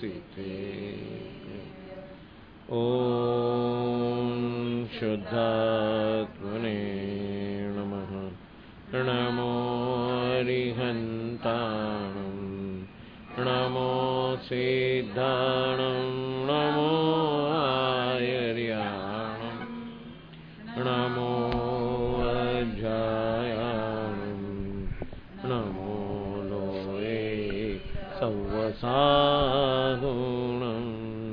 सिते। ओम शुद्धात्मने नमः। नमो अरिहन्ताणं नमो सिद्धाणं नमो आयर्याणं नमो अजायाणं नमो लोये सव्वसागुणं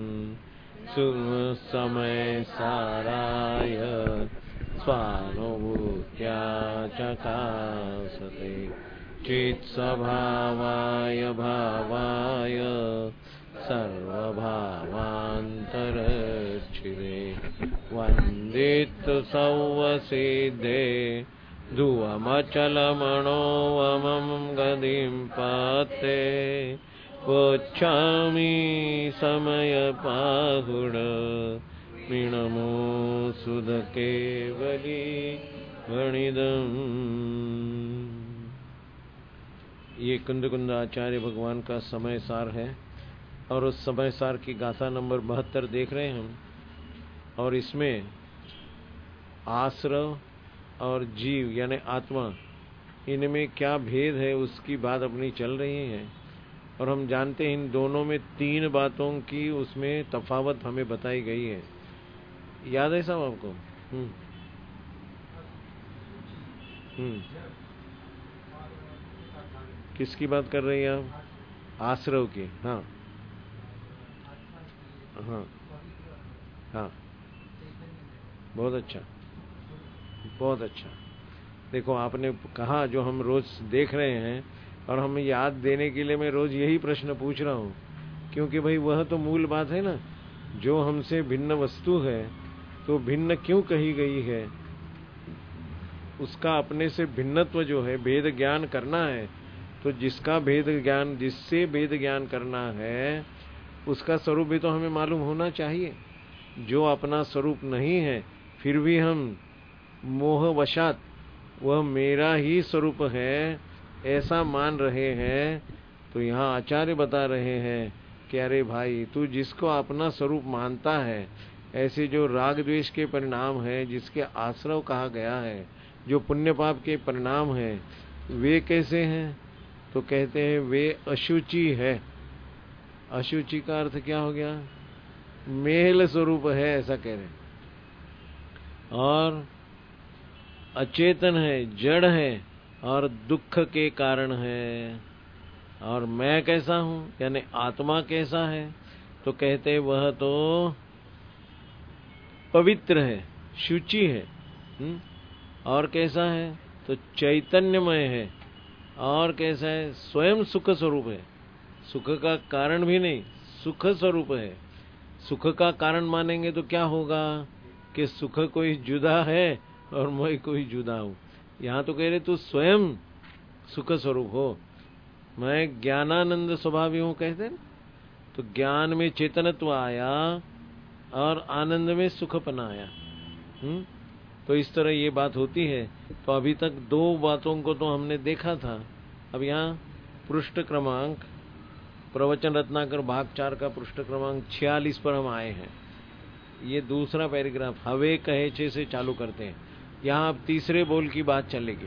समय साराय स्वानुभूत्या चकासते चित्स्वभावाय भावाय सर्वभावान्तरच्छिदे वन्दितु सौवसिद्धे ध्रुवमचलमणोवमं गतिं पते वच्छामि समयपाहुड नमो सुधकेवली गणिदम्। ये कुंद आचार्य भगवान का समय सार है और उस समय सार की गाथा नंबर 72 देख रहे हैं हम। और इसमें आश्रव और जीव यानी आत्मा, इनमें क्या भेद है उसकी बात अपनी चल रही है। और हम जानते हैं इन दोनों में 3 बातों की उसमें तफावत हमें बताई गई है। याद है सब आपको? किसकी बात कर रही हैं आप? आश्रव की। हाँ हाँ हाँ, बहुत अच्छा बहुत अच्छा। देखो आपने कहा जो हम रोज देख रहे हैं, और हमें याद देने के लिए मैं रोज यही प्रश्न पूछ रहा हूँ, क्योंकि भाई वह तो मूल बात है ना। जो हमसे भिन्न वस्तु है तो भिन्न क्यों कही गई है, उसका अपने से भिन्नत्व जो है, भेद ज्ञान करना है तो जिसका भेद ज्ञान, जिससे भेद ज्ञान करना है उसका स्वरूप भी तो हमें मालूम होना चाहिए। जो अपना स्वरूप नहीं है फिर भी हम मोहवशात वह मेरा ही स्वरूप है ऐसा मान रहे हैं, तो यहाँ आचार्य बता रहे हैं कि अरे भाई, तू जिसको अपना स्वरूप मानता है, ऐसे जो राग द्वेष के परिणाम है, जिसके आश्रव कहा गया है, जो पुण्य पाप के परिणाम है, वे कैसे हैं? तो कहते हैं वे अशुचि है। अशुचि का अर्थ क्या हो गया? मेल स्वरूप है, ऐसा कह रहे हैं। और अचेतन है, जड़ है और दुख के कारण है। और मैं कैसा हूं, यानी आत्मा कैसा है? तो कहते वह तो पवित्र है, शुचि है। और कैसा है? तो चैतन्यमय है। और कैसा है? स्वयं सुख स्वरूप है। सुख का कारण भी नहीं, सुख स्वरूप है। सुख का कारण मानेंगे तो क्या होगा कि सुख कोई जुदा है और मैं कोई जुदा हूं। यहाँ तो कह रहे तू स्वयं सुख स्वरूप हो, मैं ज्ञानानंद स्वभावी हूं, कहते हैं। तो ज्ञान में चेतनत्व आया और आनंद में सुखपना आया। तो इस तरह ये बात होती है। तो अभी तक 2 बातों को तो हमने देखा था। अब यहाँ पृष्ठ क्रमांक, प्रवचन रत्नाकर भाग 4 का पृष्ठ क्रमांक 46 पर हम आए हैं। ये दूसरा पैराग्राफ हवे कहे छे से चालू करते हैं। यहाँ अब तीसरे बोल की बात चलेगी।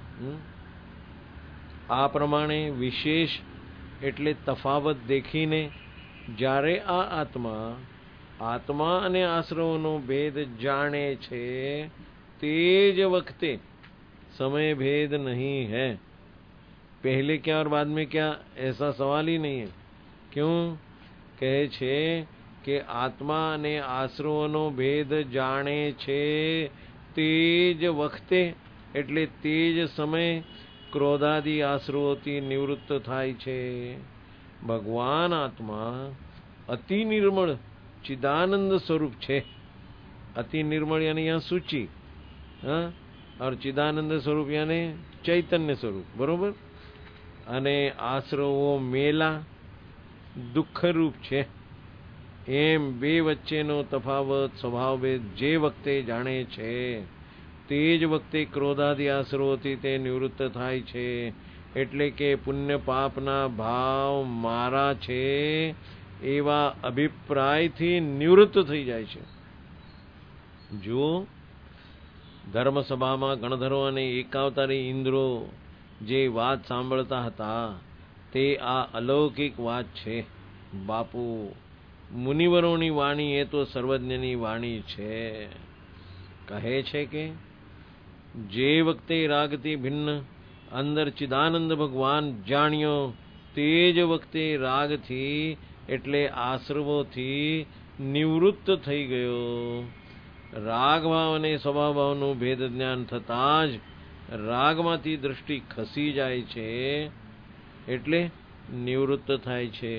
आ प्रमाणे विशेष એટલે તફાવત દેખીને જ્યારે આ આત્મા અને આશ્રવનો ભેદ જાણે છે તે જ વખતે समय भेद नहीं है। पहले क्या और बाद में क्या, ऐसा सवाल ही नहीं है। क्यों? कहे छे कि आत्मा ने आश्रवनो भेद जाने छे तेज वखते, એટલે तेज समय क्रोधादि आश्रवोથી निवृत्त थाय छे। भगवान आत्मा अति निर्मल चिदानंद स्वरूप छे। अति निर्मल यानी यहाँ सूची, और चिदानंद स्वरूप यानी चैतन्य स्वरूप, बरोबर। अने आश्रवो मेला दुख रूप छे। एम बे वच्चेनो तफावत स्वभाव भेद जे वखते जाणे छे तेज वखते क्रोधादि आश्रवोथी ते निवृत्त थाय छे। એટલે કે પુણ્ય પાપના ભાવ મારા છે એવા અભિપ્રાયથી નિવૃત્ત થઈ જાય છે. જો ધર્મસભામાં ગણધરો અને એકાવતારી ઇન્દ્રો જે વાત સાંભળતા હતા તે આ અલૌકિક વાત છે. બાપુ, મુનિવરોની વાણી એ તો સર્વજ્ઞની વાણી છે. કહે છે કે જે વખતે રાગથી ભિન્ન અંદર ચિદાનંદ ભગવાન જાણ્યો તે જ વખતે રાગથી એટલે આશ્રવોથી નિવૃત્ત થઈ ગયો. રાગભાવ અને સ્વભાવભાવનું ભેદ જ્ઞાન થતાં જ રાગમાંથી દૃષ્ટિ ખસી જાય છે એટલે નિવૃત્ત થાય છે.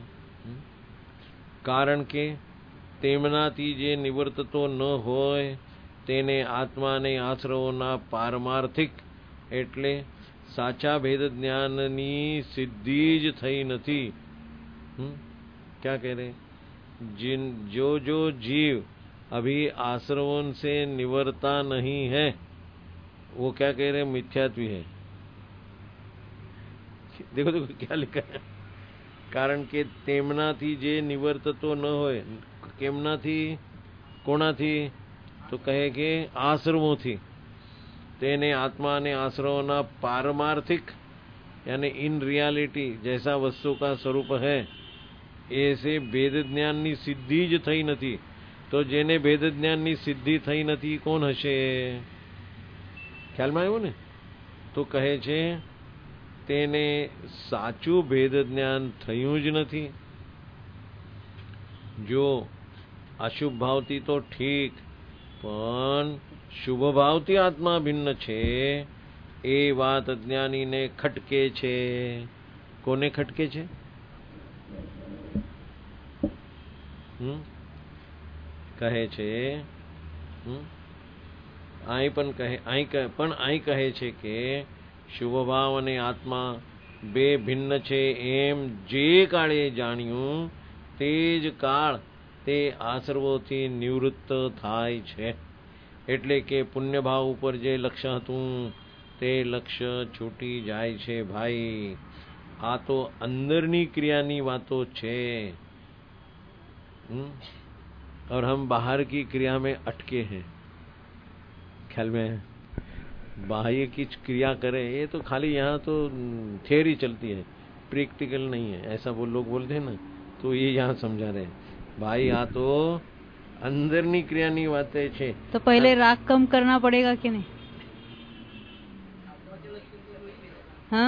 કારણ કે તેમનાથી જે નિવૃત્તતો ન હોય તેને આત્માને આશ્રવોના પારમાર્થિક એટલે સાચા ભેદ જ્ઞાનની સિદ્ધિ જ થઈ નથી. क्या कह रहे? जो जीव अभी आश्रवों से निवर्ता नहीं है वो क्या कह रहे? मिथ्यात्वी है. देखो देखो क्या लिखा है. કારણ કે તેમનાથી જે નિવર્તતો ન હોય. કેમનાથી? કોનાથી? તો કહે કે આશ્રમોથી. તેને आत्मा ने आश्रवों पारमार्थिक यानी इन रियलिटी जैसा वस्तु का स्वरूप है ऐसे भेद ज्ञान ની સિદ્ધિ જ થઈ નથી. તો જેને ભેદ જ્ઞાનની સિદ્ધિ થઈ નથી કોણ હશે? ખ્યાલમાં આવ્યું ને? તો કહે છે તેને સાચું ભેદ જ્ઞાન થયું જ નથી. જો અશુભ ભાવથી તો ઠીક, પણ શુભ ભાવથી આત્મા ભિન્ન છે એ વાત અજ્ઞાનીને ખટકે છે. કોને ખટકે છે? કહે છે અહીં કહે છે કે શુભ ભાવ અને આત્મા બે ભિન્ન છે એમ જે કાળે જાણ્યું તે જ કાળ તે આશ્રવોથી નિવૃત્ત થાય છે. એટલે કે પુણ્ય ભાવ ઉપર જે લક્ષ્ય હતું તે લક્ષ્ય છૂટી જાય છે. ભાઈ, આ તો અંદરની ક્રિયાની વાતો છે. और हम बाहर की क्रिया में अटके हैं. ख्याल में है? बाह्य की क्रिया करें ये तो खाली यहाँ तो थियरी चलती है, प्रैक्टिकल नहीं है. ऐसा वो लोग बोलते हैं ना, तो ये यहाँ समझा रहे हैं. भाई આ તો અંદરની ક્રિયાની વાતે છે. तो पहले राग कम करना पड़ेगा कि नहीं? हाँ,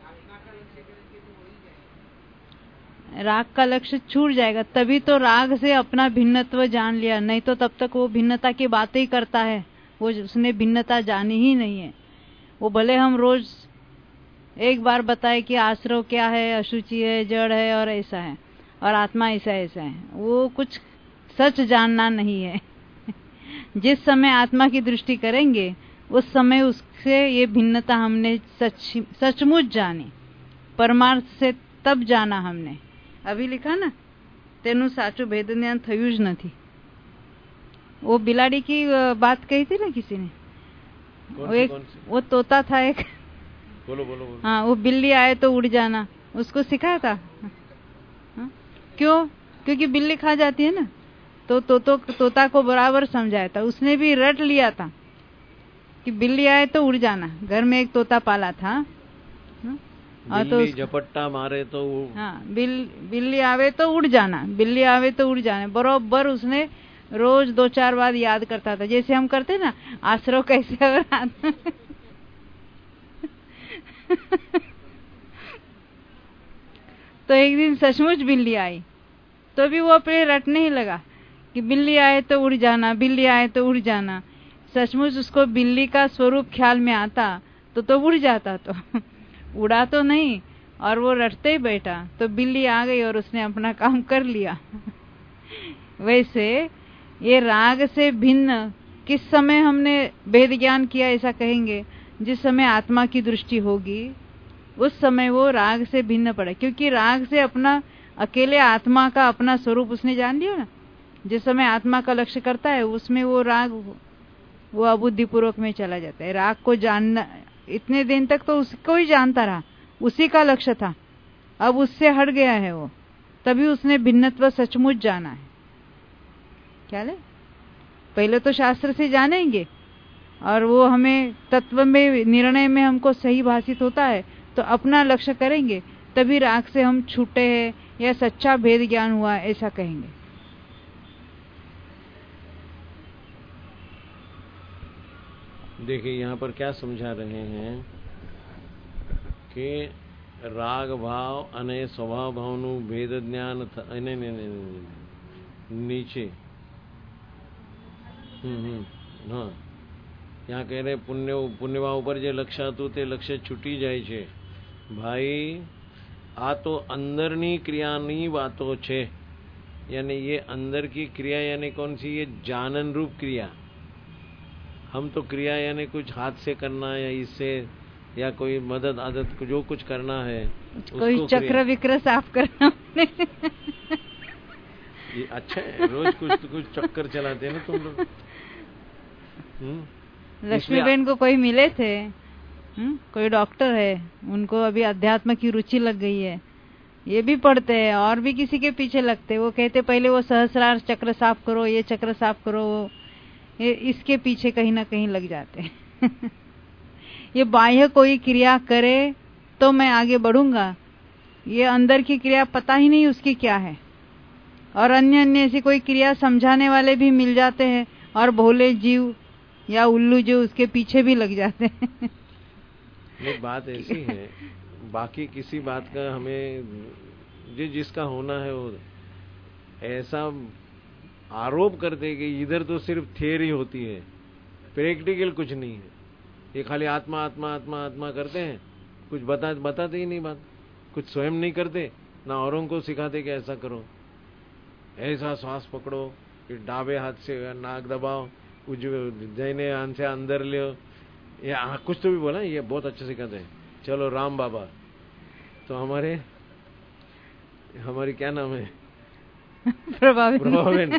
राग का लक्ष्य छूट जाएगा तभी तो राग से अपना भिन्नत्व जान लिया. नहीं तो तब तक वो भिन्नता की बातें ही करता है. वो उसने भिन्नता जानी ही नहीं है. वो भले हम रोज एक बार बताए कि आश्रव क्या है, अशुचि है, जड़ है और ऐसा है और आत्मा ऐसा ऐसा है, वो कुछ सच जानना नहीं है. जिस समय आत्मा की दृष्टि करेंगे उस समय उससे ये भिन्नता हमने सचमुच जानी. परमार्थ से तब जाना हमने. अभी लिखा ना, तेनु साचो भेद ज्ञान थयुं ज नहीं. वो बिलाड़ी की बात कही थी ना किसी ने. वो तोता था एक. बोलो बोलो बोलो. हाँ, वो बिल्ली आए तो उड़ जाना, उसको सिखाया था. क्यों? क्योंकि बिल्ली खा जाती है ना. तो तोता को बराबर समझाया था. उसने भी रट लिया था कि बिल्ली आए तो उड़ जाना. घर में एक तोता पाला था. बिल्ली झपट्टा मारे तो हाँ, बिल्ली आवे तो उड़ जाना, बिल्ली आवे तो उड़ जाना. बरोबर उसने रोज 2-4 बार याद करता था. जैसे हम करते ना, आश्रव कैसे और तो एक दिन सचमुच बिल्ली आई तो भी वो अपने रटने ही लगा कि बिल्ली आए तो उड़ जाना, बिल्ली आए तो उड़ जाना. सचमुच उसको बिल्ली का स्वरूप ख्याल में आता तो उड़ जाता. तो उड़ा तो नहीं और वो रटते ही बैठा तो बिल्ली आ गई और उसने अपना काम कर लिया. वैसे ये राग से भिन्न किस समय हमने भेद ज्ञान किया ऐसा कहेंगे? जिस समय आत्मा की दृष्टि होगी उस समय वो राग से भिन्न पड़े. क्योंकि राग से अपना अकेले आत्मा का अपना स्वरूप उसने जान लिया ना. जिस समय आत्मा का लक्ष्य करता है उसमें वो राग वो अबुद्धिपूर्वक में चला जाता है. राग को जानना इतने दिन तक तो उसको ही जानता रहा, उसी का लक्ष्य था. अब उससे हट गया है वो. तभी उसने भिन्नत्व सचमुच जाना है। क्या ले? पहले तो शास्त्र से जानेंगे और वो हमें तत्व में निर्णय में हमको सही भाषित होता है तो अपना लक्ष्य करेंगे, तभी राग से हम छूटे हैं या सच्चा भेद ज्ञान हुआ ऐसा कहेंगे। देखिए यहाँ पर क्या समझा रहे हैं कि राग भाव અને સ્વભાવ ભાવનું ભેદ જ્ઞાન नीचे हाँ यहाँ कह रहे પુણ્યવા ઉપર જે લક્ષ્ય હતું તે લક્ષ્ય છૂટી જાય છે। ભાઈ આ તો અંદરની ક્રિયાની વાતો છે, यानी ये अंदर की क्रिया यानी कौन सी? ये जानन रूप क्रिया। हम तो क्रिया यानी कुछ हाथ से करना या इससे या कोई मदद आदत जो कुछ करना है, कोई चक्र विक्र साफ करना ये अच्छा है, रोज कुछ चक्कर चलाते हैं ना तुम लोग। लक्ष्मीबेन को कोई मिले थे, कोई डॉक्टर है, उनको अभी अध्यात्म की रुचि लग गई है, ये भी पढ़ते हैं और भी किसी के पीछे लगते हैं। वो कहते पहले वो सहस्रार चक्र साफ करो, ये चक्र साफ करो, ये इसके पीछे कहीं ना कहीं लग जाते हैं। ये बाह्य कोई क्रिया करे तो मैं आगे बढ़ूंगा, ये अंदर की क्रिया पता ही नहीं उसकी क्या है। और अन्य अन्य ऐसी कोई क्रिया समझाने वाले भी मिल जाते हैं और भोले जीव या उल्लू जो उसके पीछे भी लग जाते हैं। ये बात ऐसी है, बाकी किसी बात का हमें जिसका होना है वो ऐसा आरोप करते कि इधर तो सिर्फ थियरी होती है, प्रैक्टिकल कुछ नहीं है। ये खाली आत्मा आत्मा आत्मा आत्मा करते हैं, कुछ बताते ही नहीं बात, कुछ स्वयं नहीं करते, ना औरों को सिखाते कि ऐसा करो, ऐसा श्वास पकड़ो, डाबे हाथ से नाक दबाओ, दाहिने हाथ से अंदर लियो, या कुछ तो भी बोला, ये बहुत अच्छे सिखाते हैं। चलो राम बाबा तो हमारी क्या नाम है? प्रभावेन।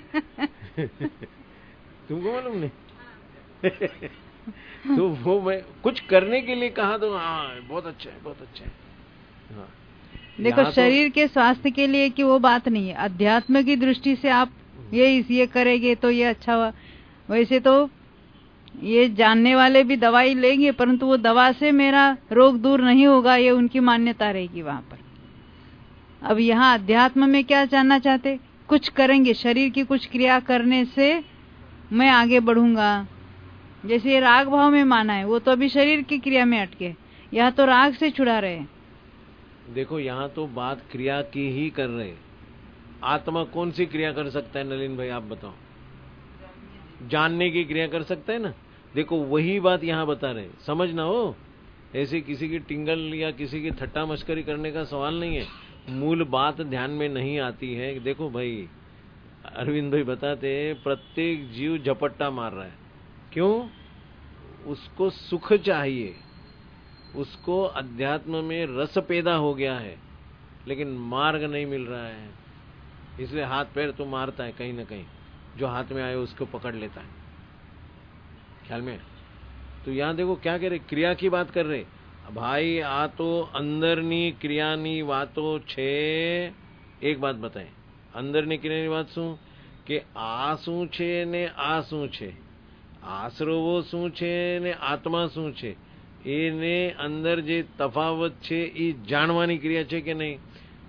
तुमको मालूम नहीं? तो वो मैं कुछ करने के लिए कहा तो हाँ बहुत अच्छा है, बहुत अच्छा है। हाँ देखो शरीर के स्वास्थ्य के लिए कि वो बात नहीं है, अध्यात्म की दृष्टि से आप ये करेंगे तो ये अच्छा हुआ। वैसे तो ये जानने वाले भी दवाई लेंगे, परंतु वो दवा से मेरा रोग दूर नहीं होगा, ये उनकी मान्यता रहेगी वहां पर। अब यहाँ अध्यात्म में क्या जानना चाहते? कुछ करेंगे, शरीर की कुछ क्रिया करने से मैं आगे बढ़ूंगा। जैसे ये राग भाव में माना है, वो तो अभी शरीर की क्रिया में अटके, यहाँ तो राग से छुड़ा रहे हैं। देखो यहाँ तो बात क्रिया की ही कर रहे। आत्मा कौन सी क्रिया कर सकता है नलिन भाई, आप बताओ? जानने की क्रिया कर सकता है ना। देखो वही बात यहाँ बता रहे, समझना हो, ऐसे किसी की टिंगल या किसी की ठट्टा मस्करी करने का सवाल नहीं है, मूल बात ध्यान में नहीं आती है। देखो भाई अरविंद भाई बताते, प्रत्येक जीव झपट्टा मार रहा है, क्यों? उसको सुख चाहिए, उसको अध्यात्म में रस पैदा हो गया है, लेकिन मार्ग नहीं मिल रहा है, इसलिए हाथ पैर तो मारता है, कहीं ना कहीं जो हाथ में आए उसको पकड़ लेता है, ख्याल में। तो यहाँ देखो क्या कह रहे, क्रिया की बात कर रहे। भाई आ तो अंदरनी क्रियानी वातो छे। एक बात बताएं, अंदरनी क्रियानी बात शू કે આ શું છે ને આ શું છે, આશ્રવો શું છે ને આત્મા શું છે, એને અંદર જે તફાવત છે એ જાણવાની ક્રિયા છે કે નહીં?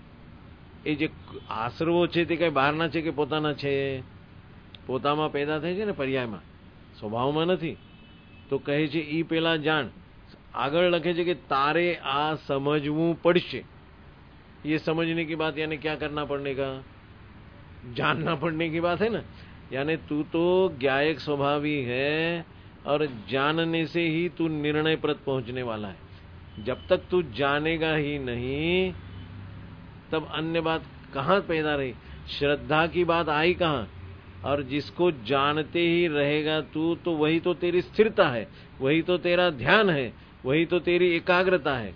એ જે આશ્રવો છે તે કઈ બહારના છે કે પોતાના છે? પોતામાં પેદા થાય છે ને, પર્યાયમાં, સ્વભાવમાં નથી। તો કહે છે ઈ પેલા જાણ। આગળ લખે છે કે તારે આ સમજવું પડશે। ये समझने की बात यानी क्या करना पड़ने का, जानना पड़ने की बात है ना। यानी तू तो ज्ञायक स्वभावी है और जानने से ही तू निर्णय पर पहुंचने वाला है। जब तक तू जानेगा ही नहीं तब अन्य बात कहां पैदा रही, श्रद्धा की बात आई कहां? और जिसको जानते ही रहेगा तू, तो वही तो तेरी स्थिरता है, वही तो तेरा ध्यान है, वही तो तेरी एकाग्रता है।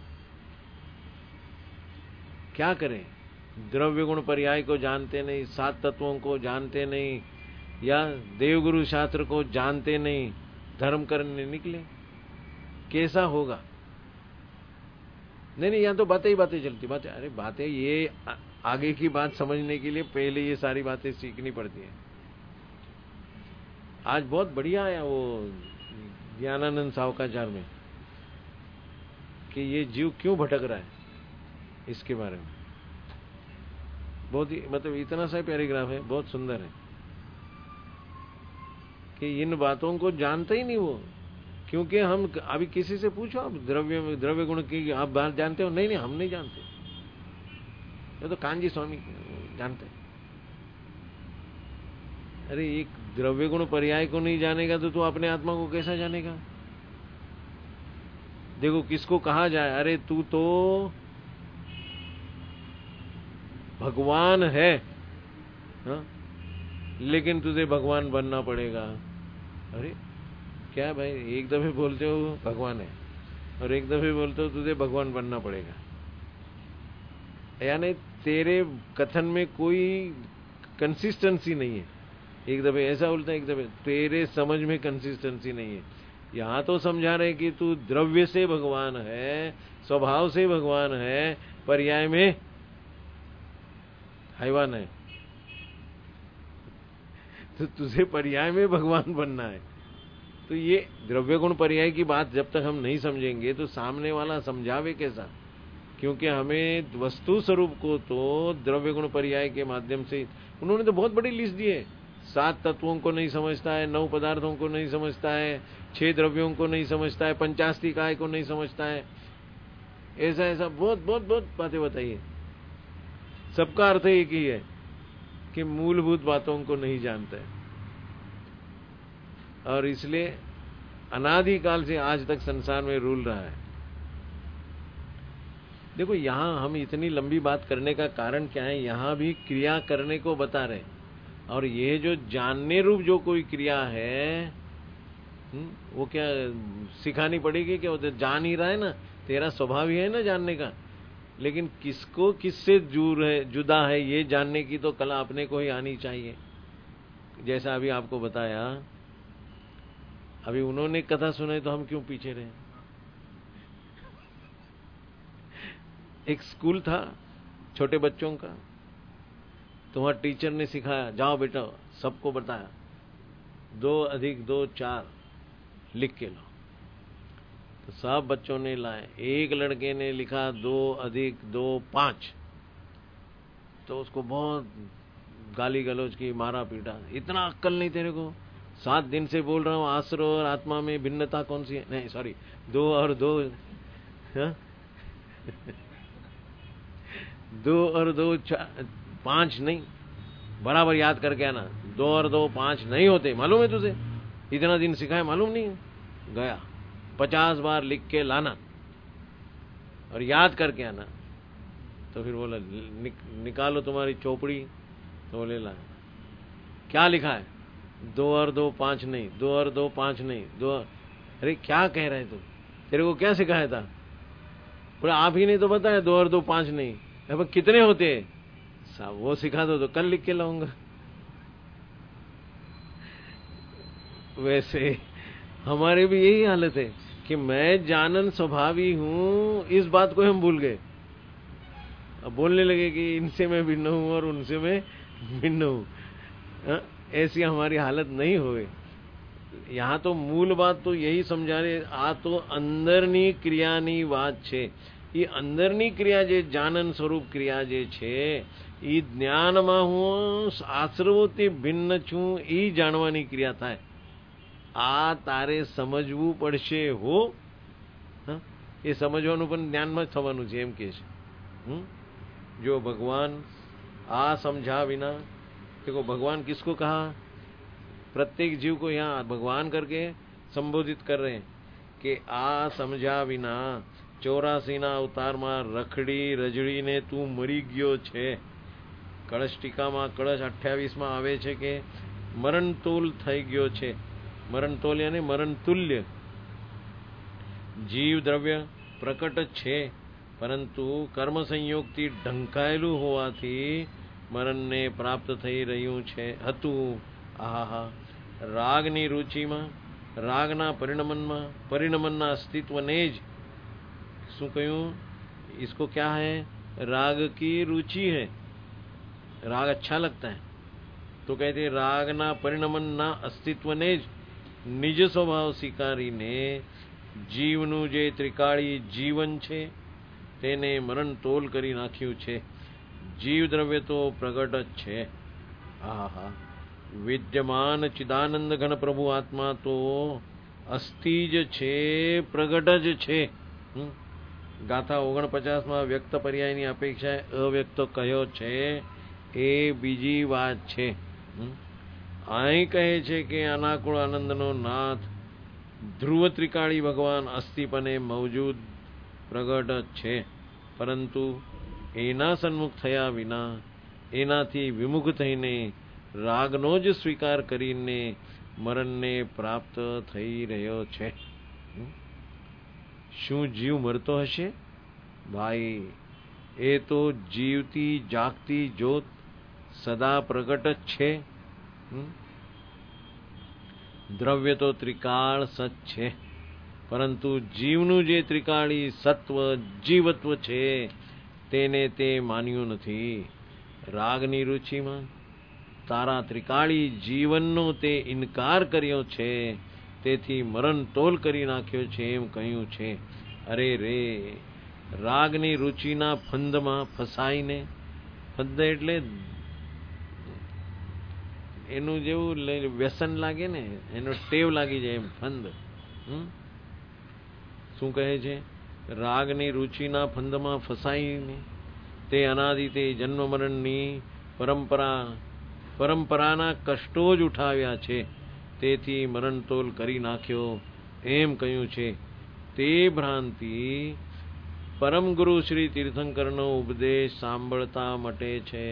क्या करें? द्रव्य गुण पर्याय को जानते नहीं, 7 तत्वों को जानते नहीं, या देवगुरु शास्त्र को जानते नहीं, धर्म करने निकले, कैसा होगा? नहीं, यहाँ तो बातें ही बातें चलती, बातें। अरे बातें ये आगे की बात समझने के लिए पहले ये सारी बातें सीखनी पड़ती है। आज बहुत बढ़िया आया वो ज्ञानानंद सावकाचार में कि ये जीव क्यों भटक रहा है, इसके बारे में बहुत ही मतलब इतना सा पैराग्राफ है, बहुत सुंदर है कि इन बातों को जानते ही नहीं वो। क्योंकि हम अभी किसी से पूछो आप द्रव्य गुण की आप बात जानते हो? नहीं, हम नहीं जानते। ये तो कांजी स्वामी जानते। अरे एक द्रव्य गुण पर्याय को नहीं जानेगा तो तू अपने आत्मा को कैसा जानेगा? देखो किसको कहा जाए, अरे तू तो भगवान है, हा? लेकिन तुझे भगवान बनना पड़ेगा। अरे क्या भाई, एक दफे बोलते हो भगवान है और एक दफे बोलते हो तुझे भगवान बनना पड़ेगा, यानी तेरे कथन में कोई कंसिस्टेंसी नहीं है। एक दफे ऐसा बोलता है, एक दफे तेरे समझ में कंसिस्टेंसी नहीं है। यहां तो समझा रहे कि तू द्रव्य से भगवान है, स्वभाव से भगवान है, पर्याय में हैवान है, तो तुझे पर्याय में भगवान बनना है। तो ये द्रव्य गुण पर्याय की बात जब तक हम नहीं समझेंगे तो सामने वाला समझावे कैसा? क्योंकि हमें वस्तु स्वरूप को तो द्रव्य गुण पर्याय के माध्यम से, उन्होंने तो बहुत बड़ी लिस्ट दी है। 7 तत्वों को नहीं समझता है, 9 पदार्थों को नहीं समझता है, 6 द्रव्यों को नहीं समझता है, 85 काय को नहीं समझता है, ऐसा ऐसा बहुत बहुत बहुत बातें बताइए। सबका अर्थ एक ही है कि मूलभूत बातों को नहीं जानता है। और इसलिए अनादिकाल से आज तक संसार में रूल रहा है। देखो यहां हम इतनी लंबी बात करने का कारण क्या है, यहां भी क्रिया करने को बता रहे। और ये जो जानने रूप जो कोई क्रिया है, वो क्या सिखानी पड़ेगी? क्या वो तो जान ही रहा है ना, तेरा स्वभाव ही है ना जानने का। लेकिन किसको किससे जुदा है ये जानने की तो कला अपने को ही आनी चाहिए। जैसा अभी आपको बताया, अभी उन्होंने कथा सुनाई तो हम क्यों पीछे रहे? एक स्कूल था छोटे बच्चों का, तो वहां टीचर ने सिखाया, जाओ बेटा सबको बताया 2 + 2 4 लिख के लो। तो सब बच्चों ने लाए। एक लड़के ने लिखा 2 + 2 5, तो उसको बहुत गाली गलौज की, मारा पीटा। इतना अक्कल नहीं तेरे को? 7 दिन से बोल रहा हूं आश्रय और आत्मा में भिन्नता कौन सी है? नहीं सॉरी 2 और 2 2 और 2 5 नहीं, बराबर याद करके आना। 2 और 2 5 नहीं होते, मालूम है तुझे? इतना दिन सिखाया, मालूम नहीं है? गया 50 बार लिख के लाना और याद करके आना। तो फिर बोला निकालो तुम्हारी चौपड़ी। तो बोले ला, क्या लिखा है? 2 और 2 5 नहीं, 2 और 2 5 नहीं, 2। अरे क्या कह रहे तुम? तेरे को क्या सिखाया था? बोले आप ही नहीं तो बताया 2 और 2 5 नहीं। अब कितने होते? साहब वो सिखा दो तो कल लिख के लाऊंगा। वैसे हमारे भी यही हालत है कि मैं जानन स्वभावी हूं, इस बात को हम भूल गए। अब बोलने लगे कि इनसे मैं भिन्न हूं और उनसे मैं भिन्न हूं। ऐसी हमारी हालत नहीं होए। यहाँ तो मूल बात तो यही समझा रहे, आ तो अंदરની ક્રિયાની વાત છે। એ અંદરની ક્રિયા જે જાનન સ્વરૂપ ક્રિયા જે છે, એ જ્ઞાનમાં હું આશ્રવોથી ભિન્ન છું, એ જાણવાની ક્રિયા થાય। આ તારે સમજવું પડશે હો। એ સમજવાનું પણ જ્ઞાનમાં થવાનું છે, એમ કે છે। जो भगवान आ समझा बिना, देखो भगवान किसको कहा? प्रत्येक जीव को यहाँ भगवान करके संबोधित कर रहे हैं कि आ समझा विना 84 ना अवतार में रखड़ी रजड़ी ने तू मरी गयो छे। कलश टीका में कलश 28 में आवे छे कि मरणतोल थई गयो छे। मरणतोल यानी मरणतुल्य जीव द्रव्य प्रकट छे, परंतु कर्म संयोग थी ढंकायेलू होवाथी मरण ने प्राप्त थई रह्यु छे हतु। आहा, रागनी रुचि में, रागना परिणमनना अस्तित्व ने ज शू कहूं? इसको क्या है? राग की रुचि है। રાગ અચ્છા લગતા હૈ, તો કહે તે રાગના પરિણમનના અસ્તિત્વને જ નિજ સ્વભાવ સ્વીકારીને જીવનું જે ત્રિકાળી જીવન છે તેને મરણ તોલ કરી નાખ્યું છે. જીવ દ્રવ્ય તો પ્રગટ જ છે. આહા, વિદ્યમાન ચિદાનંદ ઘન પ્રભુ આત્મા તો અસ્થિ જ છે, પ્રગટ જ છે. ગાથા 49 વ્યક્ત પર્યાયની અપેક્ષાએ અવ્યક્ત કહ્યો છે એ બીજી વાત છે. અહીં કહે છે કે અનાકુળ આનંદનો નાથ ધ્રુવ ત્રિકાળી ભગવાન અસ્થિપને મૌજૂદ પ્રગટ જ છે, પરંતુ એના સન્મુખ થયા વિના, એનાથી વિમુખ થઈને રાગનો જ સ્વીકાર કરીને મરણને પ્રાપ્ત થઈ રહ્યો છે. શું જીવ મરતો હશે? ભાઈ, એ તો જીવતી જાગતી જ્યોત સદા પ્રગટ જ છે. દ્રવ્ય તો ત્રિકાળ સત છે, પરંતુ જીવનું જે ત્રિકાળી સત્વ જીવત્વ છે તેને તે માન્યું નથી. રાગની રુચિમાં તારા ત્રિકાળી જીવનનો તે ઇનકાર કર્યો છે, તેથી મરણ તોલ કરી નાખ્યો છે એમ કહ્યું છે. અરે રે, રાગની રુચિના ફંદમાં ફસાઈને, ફંદ એટલે એનું જેવું વ્યસન લાગે ને, એનો ટેવ લાગી જાય એમ ફંદ. શું કહે છે? રાગની રુચિના ફંદમાં ફસાઈને તે અનાદિ તે જન્મ મરણની પરંપરાના કષ્ટો જ ઉઠાવ્યા છે, તેથી મરણતોલ કરી નાખ્યો એમ કહ્યું છે. તે ભ્રાંતિ પરમ ગુરુ શ્રી તીર્થંકરનો ઉપદેશ સાંભળતા મટે છે.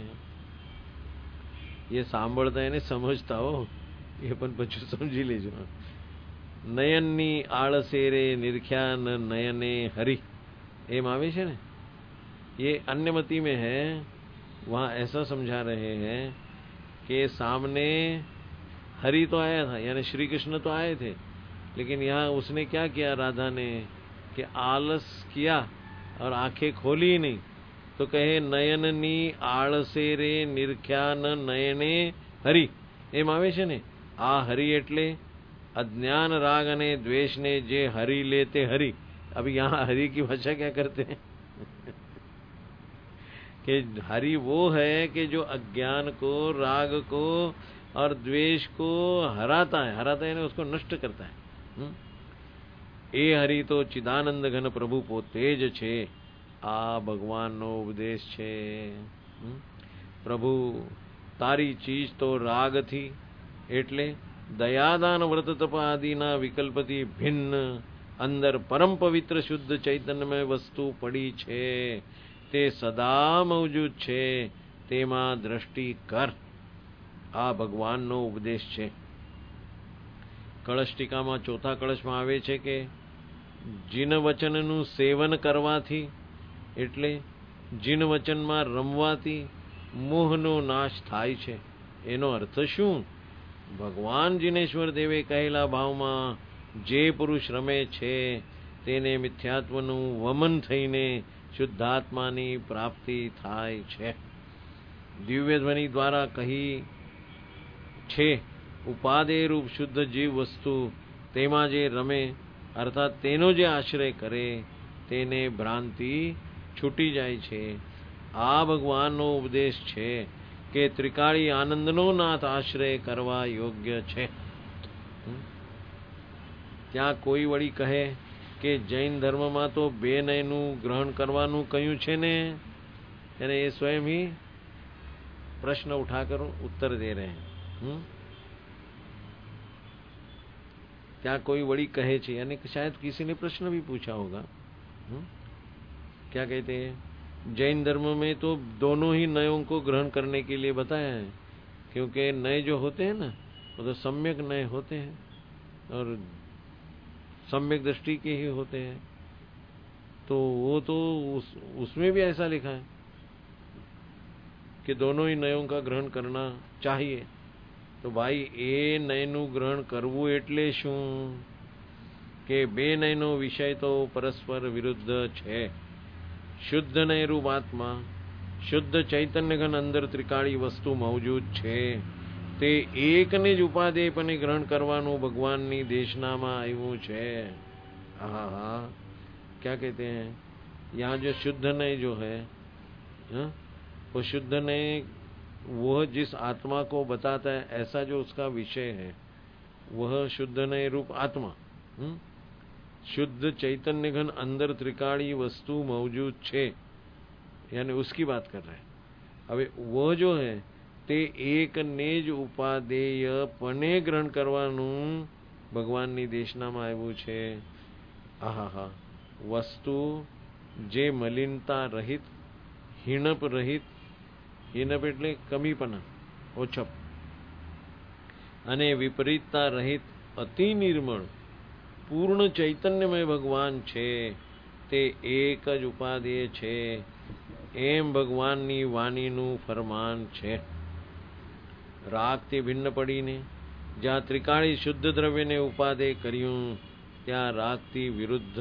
એ સાંભળતા એને સમજતા હો, એ પણ પછી સમજી લેજો. નયનની આળસેરે નિરખ્યા ન નયને હરિ, એમ આવે છે ને. ये अन्यमति में है, वहाँ ऐसा समझा रहे हैं कि सामने हरि तो आया था, यानी श्री कृष्ण तो आए थे, लेकिन यहाँ उसने क्या किया राधा ने कि आलस किया और आंखें खोली नहीं. तो कहे नयननी आळसे रे निरख्या न नयने हरि, એમ આવે છે ને. આ હરિ એટલે अज्ञान राग અને द्वेष ने जे हरि लेते हरि. अब यहाँ हरि की भाषा क्या करते हैं कि हरि वो है कि जो अज्ञान को, राग को और द्वेष को हराता है. हराता है उसको नष्ट करता है. એ હરિ તો ચિદાનંદ ઘન પ્રભુ પોતે જ છે. આ ભગવાનનો ઉપદેશ છે. પ્રભુ તારી ચીજ તો રાગથી એટલે દયાદાન વ્રત તપ આદિના વિકલ્પથી ભિન્ન અંદર પરમ પવિત્ર શુદ્ધ ચૈતન્યમય વસ્તુ પડી છે, તે સદા મૌજૂદ છે, તેમાં દ્રષ્ટિ કર. આ ભગવાનનો ઉપદેશ છે. કળશ ટીકામાં ચોથા કળશમાં આવે છે કે જીન વચનનું સેવન કરવાથી એટલે જીન વચનમાં રમવાથી મોહનો નાશ થાય છે. એનો અર્થ શું? ભગવાન જીનેશ્વર દેવે કહેલા ભાવમાં જે પુરુષ રમે છે તેને મિથ્યાત્વનું વમન થઈને શુદ્ધાત્માની પ્રાપ્તિ થાય છે. દિવ્ય ધ્વનિ દ્વારા કહી છે ઉપાદેય રૂપ શુદ્ધ જીવ વસ્તુ, તેમાં જે રમે અર્થાત તેનો જે આશ્રય કરે તેને ભ્રાંતિ છૂટી જાય છે. આ ભગવાનનો ઉપદેશ છે કે ત્રિકાળી આનંદનો નાથ આશ્રય કરવા યોગ્ય છે. ત્યાં કોઈ વળી કહે કે જૈન ધર્મમાં તો બે નયનું ગ્રહણ કરવાનું કહ્યું છે ને, અને એ स्वयं ही प्रश्न उठाकर उत्तर दे रहे हैं. क्या कोई वड़ी कहे छे, यानी शायद किसी ने प्रश्न भी पूछा होगा. क्या कहते हैं? जैन धर्म में तो दोनों ही नयों को ग्रहण करने के लिए बताया है, क्योंकि नए जो होते हैं ना वो तो सम्यक नए होते हैं और सम्यक दृष्टि के ही होते हैं. तो वो तो उसमें भी ऐसा लिखा है कि दोनों ही नयों का ग्रहण करना चाहिए. तो भाई એ નયનું ગ્રહણ કરવું એટલે શું કે બે નયનો વિષય તો પરસ્પર વિરુદ્ધ છે. શુદ્ધ નયરૂપ આત્મા શુદ્ધ ચૈતન્ય ઘન અંદર ત્રિકાળી વસ્તુ મૌજૂદ છે તે એકને જ ઉપાદેયપણે ગ્રહણ કરવાનું ભગવાનની દેશનામાં આવ્યું છે। हाँ हाँ, क्या कहते हैं यहाँ जो शुद्ध नय जो है, वो शुद्ध नय वह जिस आत्मा को बताता है, ऐसा जो उसका विषय है वह शुद्ध नय रूप आत्मा। शुद्ध चैतन्य घन अंदर त्रिकाड़ी वस्तु मौजूद छे, यानी उसकी बात कर रहे हैं। હવે वो जो है તે એક ને જ ઉપાદેયપણે ગ્રહણ કરવાનું ભગવાનની દેશનામાં આવ્યું છે। આહા, વસ્તુ જે મલિનતા રહિત, હિણપ રહિત, હિણપ એટલે કમીપના, ઓછપ, અને વિપરીતતા રહિત અતિ નિર્મળ પૂર્ણ ચૈતન્યમય ભગવાન છે તે એક જ ઉપાદેય છે એમ ભગવાનની વાણીનું ફરમાન છે। રાગથી ભિન્ન પડીને જ્યાં ત્રિકાળી શુદ્ધ દ્રવ્યને ઉપાદેય કર્યું ત્યાં રાગથી વિરુદ્ધ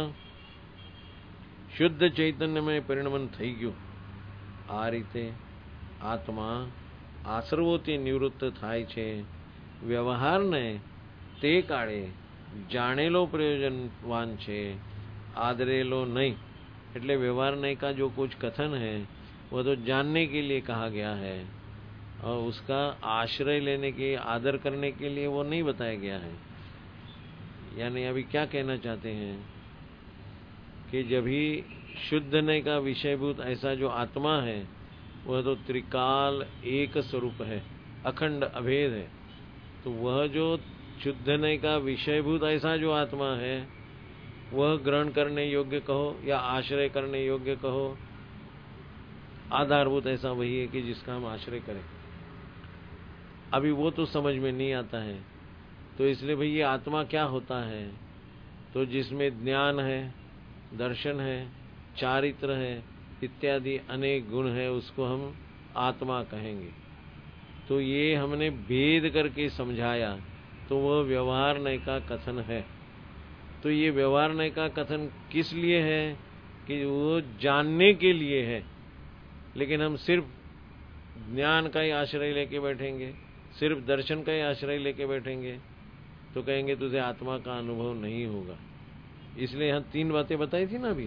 શુદ્ધ ચૈતન્યમય પરિણમન થઈ ગયું। આ રીતે આત્મા આશ્રવોથી નિવૃત્ત થાય છે। વ્યવહારને તે કાળે જાણેલો પ્રયોજનવાન છે, आदरेलो नहीं। એટલે व्यवहार नहीं का जो कुछ कथन है वो तो जानने के लिए कहा गया है और उसका आश्रय लेने के, आदर करने के लिए वो नहीं बताया गया है। यानी अभी क्या कहना चाहते हैं कि जब ही शुद्ध नहीं का विषयभूत ऐसा जो आत्मा है वह तो त्रिकाल एक स्वरूप है, अखंड अभेद है। तो वह जो शुद्ध नहीं का विषयभूत ऐसा जो आत्मा है वह ग्रहण करने योग्य कहो या आश्रय करने योग्य कहो, आधारभूत ऐसा वही है कि जिसका हम आश्रय करें। अभी वो तो समझ में नहीं आता है, तो इसलिए भाई ये आत्मा क्या होता है, तो जिसमें ज्ञान है, दर्शन है, चारित्र है इत्यादि अनेक गुण है उसको हम आत्मा कहेंगे। तो ये हमने भेद करके समझाया तो वह व्यवहार नय का कथन है। तो ये व्यवहार नय का कथन किस लिए है कि वो जानने के लिए है, लेकिन हम सिर्फ ज्ञान का ही आश्रय लेके बैठेंगे, सिर्फ दर्शन का ही आश्रय लेके बैठेंगे तो कहेंगे तुझे आत्मा का अनुभव नहीं होगा। इसलिए यहाँ तीन बातें बताई थी ना अभी।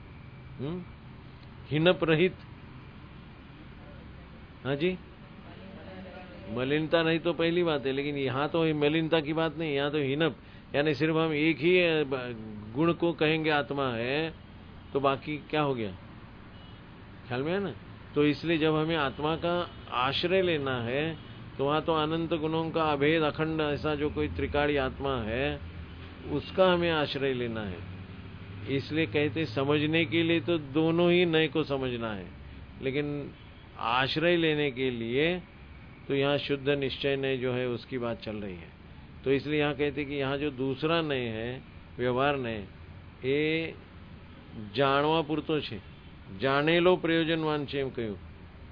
हिनप रहित, हाँ जी, मलिनता नहीं तो पहली बात है, लेकिन यहाँ तो मलिनता की बात नहीं, यहाँ तो हिनप, यानी सिर्फ हम एक ही गुण को कहेंगे आत्मा है तो बाकी क्या हो गया, ख्याल में है ना। तो इसलिए जब हमें आत्मा का आश्रय लेना है तो वहाँ तो अनंत गुणों का अभेद अखंड ऐसा जो कोई त्रिकाड़ी आत्मा है उसका हमें आश्रय लेना है। इसलिए कहते समझने के लिए तो दोनों ही नय को समझना है, लेकिन आश्रय लेने के लिए तो यहाँ शुद्ध निश्चय नय जो है उसकी बात चल रही है। तो इसलिए यहाँ कहते कि यहाँ जो दूसरा नय है व्यवहार नय એ જાણવા પૂરતો છે, જાણેલો પ્રયોજનવાન છે એમ કહ્યું।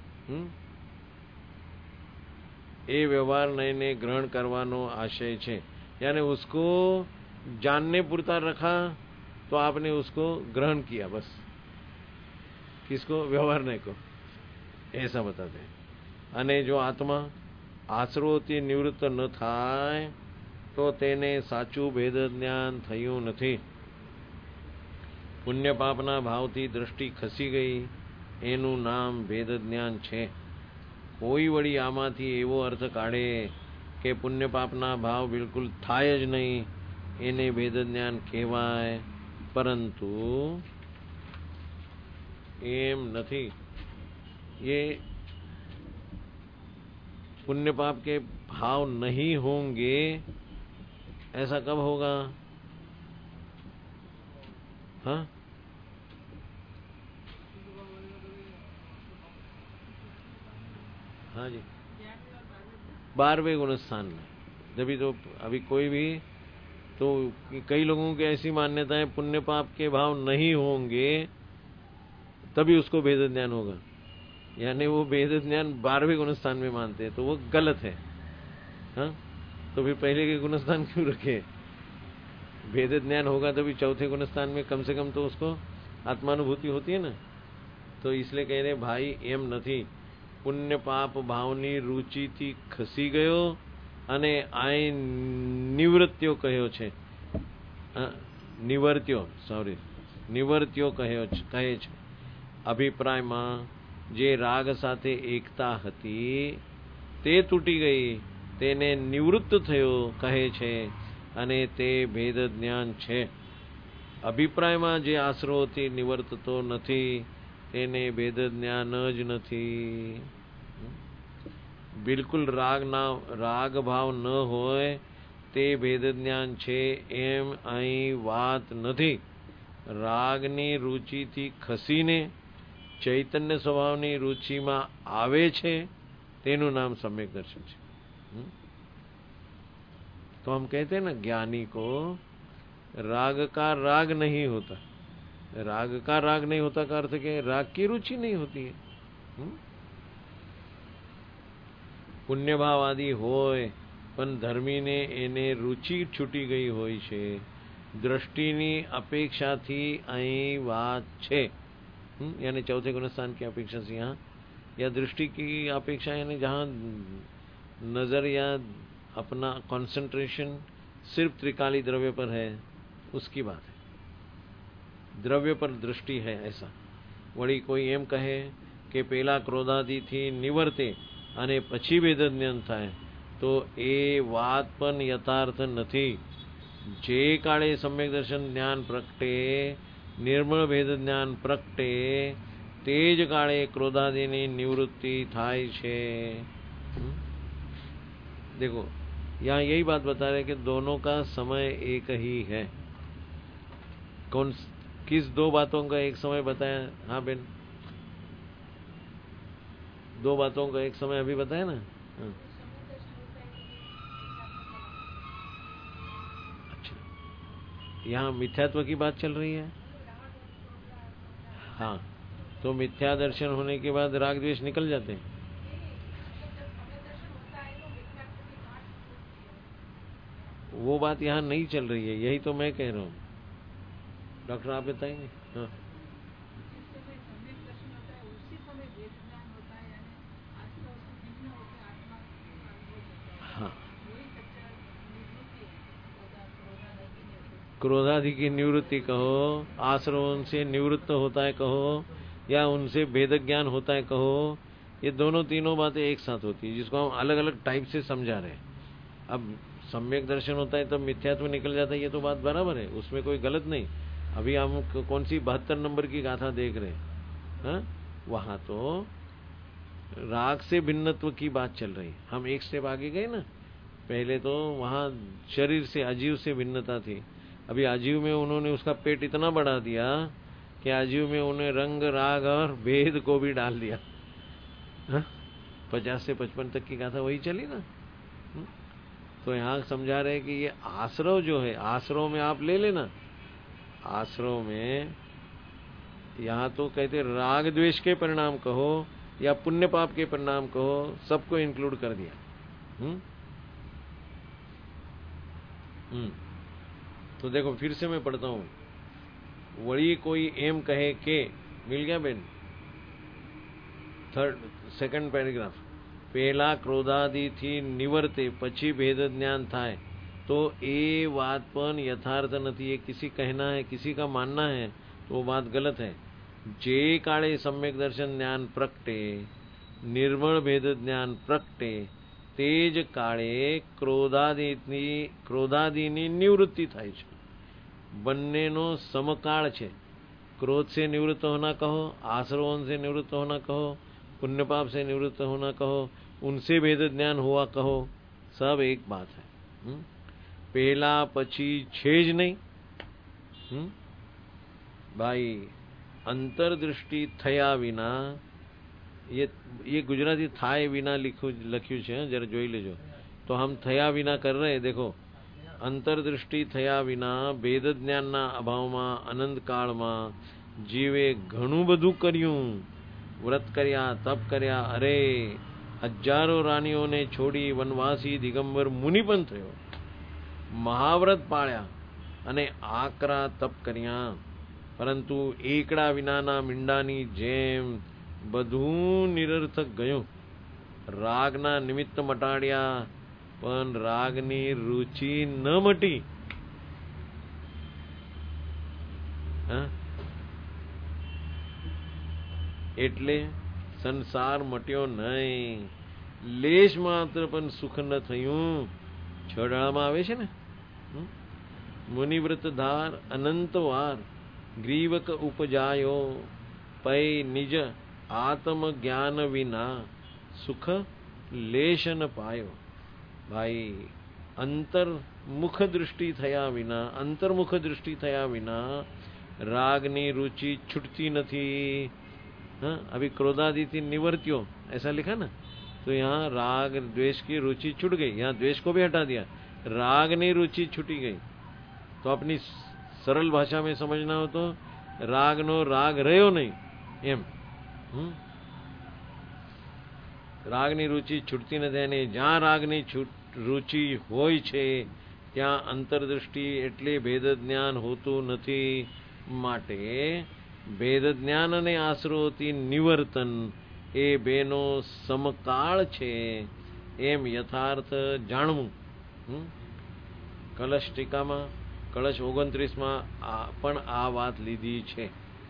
એ વ્યવહાર નયને ગ્રહણ કરવાનો આશય છે, यानी उसको जानने पूरता रखा तो आपने उसको ग्रहण किया बस। किसको? व्यवहार नय को, ऐसा बताते हैं। अने जो आत्मा आश्रवोથી નિવૃત્ત ન થાય તો તેને સાચું ભેદ જ્ઞાન થયું નથી। પુણ્ય પાપના ભાવથી દૃષ્ટિ ખસી ગઈ એનું નામ ભેદ જ્ઞાન છે। કોઈ વળી આમાંથી એવો અર્થ કાઢે કે પુણ્ય પાપના ભાવ બિલકુલ થાય જ નહીં એને ભેદ જ્ઞાન કહેવાય, પરંતુ એમ નથી। ये पुण्य पाप के भाव नहीं होंगे ऐसा कब होगा? हाँ, हाँ जी, 12वें गुणस्थान में। जब तो अभी कोई भी तो कई लोगों की ऐसी मान्यता है पुण्य पाप के भाव नहीं होंगे तभी उसको भेद ज्ञान होगा, यानी वो भेद ज्ञान 12वें गुणस्थान में मानते हैं, तो वो गलत है। हाँ, तो फिर पहले के गुणस्थान क्यों रखे? भेद ज्ञान होगा तभी चौथे गुणस्थान में कम से कम तो उसको आत्मानुभूति होती है ना। તો इसलिए કહે રે ભાઈ એમ નથી, પુણ્ય પાપ ભાવની રુચિથી ખસી ગયો અને આ નિવૃત્તિઓ કહ્યો છે, નિવર્ત્યો કહે છે. અભિપ્રાયમાં જે રાગ સાથે એકતા હતી તે તૂટી ગઈ, તેને નિવૃત્ત થયો કહે છે અને તે ભેદ જ્ઞાન છે. અભિપ્રાયમાં જે આશ્રવોથી નિવર્તતો નથી તેને ભેદ જ્ઞાન જ નથી. બિલકુલ રાગ ભાવ ન હોય તે ભેદ જ્ઞાન છે એમ અહીં વાત નથી. રાગની રુચિથી ખસીને ચૈતન્ય સ્વભાવની રુચિમાં આવે છે તેનું નામ सम्यक दर्शन છે. तो हम कहते हैं ना, ज्ञानी को राग का राग नहीं होता. राग का राग नहीं होता का अर्थ क्या है? राग की रुचि नहीं होती है. પુણ્ય ભાવ આદિ હોય પણ ધર્મીને એને રુચિ છૂટી ગઈ હોય છે. दृष्टिनी अपेक्षा थी અહીં વાત છે. यानी चौथे गुण स्थान की अपेक्षा से यहाँ या दृष्टि की अपेक्षा, यानी जहाँ नजर या अपना कंसंट्रेशन सिर्फ त्रिकाली द्रव्य पर है उसकी बात है. द्रव्य पर दृष्टि है ऐसा. वળી કોઈ એમ કહે કે પેલા ક્રોધાદિથી નિવર્તે અને પછી ભેદ જ્ઞાન થાય તો એ વાત પણ યથાર્થ નથી. જે કાળે સમ્યક દર્શન જ્ઞાન પ્રગટે, निर्मल भेद ज्ञान प्रगटे, तेज काले क्रोधादि निवृत्ति थाय छे. देखो यहाँ यही बात बता रहे कि दोनों का समय एक ही है. कौन किस दो बातों का एक समय बताया? हाँ बेन, दो बातों का एक समय अभी बताया ना. हाँ. अच्छा, यहाँ मिथ्यात्व की बात चल रही है. हाँ, तो मिथ्या दर्शन होने के बाद राग द्वेष निकल जाते हैं. वो बात यहाँ नहीं चल रही है, यही तो मैं कह रहा हूँ. डॉक्टर आप बताएंगे. हाँ, हाँ, क्रोधादि की निवृत्ति कहो, आश्रवों से निवृत्त होता है कहो, या उनसे भेद ज्ञान होता है कहो, ये दोनों तीनों बातें एक साथ होती है, जिसको हम अलग अलग टाइप से समझा रहे हैं. अब सम्यक दर्शन होता है तब मिथ्यात्व निकल जाता है, ये तो बात बराबर है, उसमें कोई गलत नहीं. अभी हम कौन सी 72 नंबर की गाथा देख रहे हैं, वहां तो राग से भिन्नत्व की बात चल रही है. हम एक स्टेप आगे गए ना. पहले तो वहां शरीर से, अजीव से भिन्नता थी. अभी आजीव में उन्होंने उसका पेट इतना बढ़ा दिया कि आजीव में उन्हें रंग, राग और भेद को भी डाल दिया. 50 से 55 तक की गाथा वही चली ना. तो यहाँ समझा रहे कि ये आश्रव जो है, आश्रव में आप ले लेना. आश्रव में यहाँ तो कहते राग द्वेष के परिणाम कहो या पुण्य पाप के परिणाम कहो, सबको इंक्लूड कर दिया. तो देखो फिर से मैं पढ़ता हूँ. वही कोई एम कहे के, मिल गया बेन, सेकंड पैराग्राफ. पहला क्रोधादि थी निवर्ते પછી भेद ज्ञान थाय तो ये बात पण यथार्थ नहीं है. किसी कहना है, किसी का मानना है तो वो बात गलत है. जे काले सम्यक दर्शन ज्ञान प्रगटे, निर्मल भेद ज्ञान प्रगटे, तेज काले क्रोधादिनी निवृत्ति थाय छे. બંનેનો સમકાળ છે. क्रोध से निवृत्त होना कहो, आश्रवों से निवृत्त होना कहो, पुण्य पाप से निवृत्त होना कहो, उनसे भेद ज्ञान हुआ कहो, सब एक बात है. पहला पची छे ज नहीं भाई. अंतर्दृष्टि थया विना, ये गुजराती थाय विना लख्यू है, जरा जोई लेजो. तो हम थया विना कर रहे हैं. देखो, अंतर्दृष्टि थया विना भेद ज्ञानना अभावમાં અનંત કાળમાં જીવે ઘણું બધું કર્યું. વ્રત કર્યા, તપ કર્યા, અરે હજારો રાણીઓને છોડી વનવાસી દિગંબર મુનિ પણ થયો. મહાવ્રત પાળ્યા અને આકરા તપ કર્યા. પરંતુ એકડા વિનાના મીંડાની જેમ બધું નિરર્થક ગયું. રાગના નિમિત્ત મટાડ્યા પણ રાગની રુચિ ન મટી. એટલે સંસાર મટ્યો નહીં, લેશ માત્ર પણ સુખ ન થયું. છડામાં આવે છે ને, મુનિવ્રત ધાર અનંત વાર ગ્રીવક ઉપજાયો, પૈ નિજ આત્મ જ્ઞાન વિના સુખ લેશ ન પાયો. ભાઈ, અંતર્મુખ દૃષ્ટિ થયા વિના रागनी रुचि छूटती नहीं. हाँ, अभी क्रोधादि थी निवर्त्यो ऐसा लिखा ना, तो यहाँ राग द्वेष की रुचि छूट गई. यहाँ द्वेष को भी हटा दिया, रागनी रुचि छूटी गई. तो अपनी सरल भाषा में समझना हो तो रागनो राग રહ્યો નહીં એમ. રાગની રુચિ છૂટતી નથી અને જ્યાં રાગની રુચિ હોય છે ત્યાં અંતરદૃષ્ટિ એટલે ભેદ જ્ઞાન હોતું નથી. માટે ભેદ જ્ઞાન અને આશ્રયોથી નિવર્તન એ બેનો સમકાળ છે એમ યથાર્થ જાણવું. કલશ ટીકામાં કળશ 29માં પણ આ વાત લીધી છે.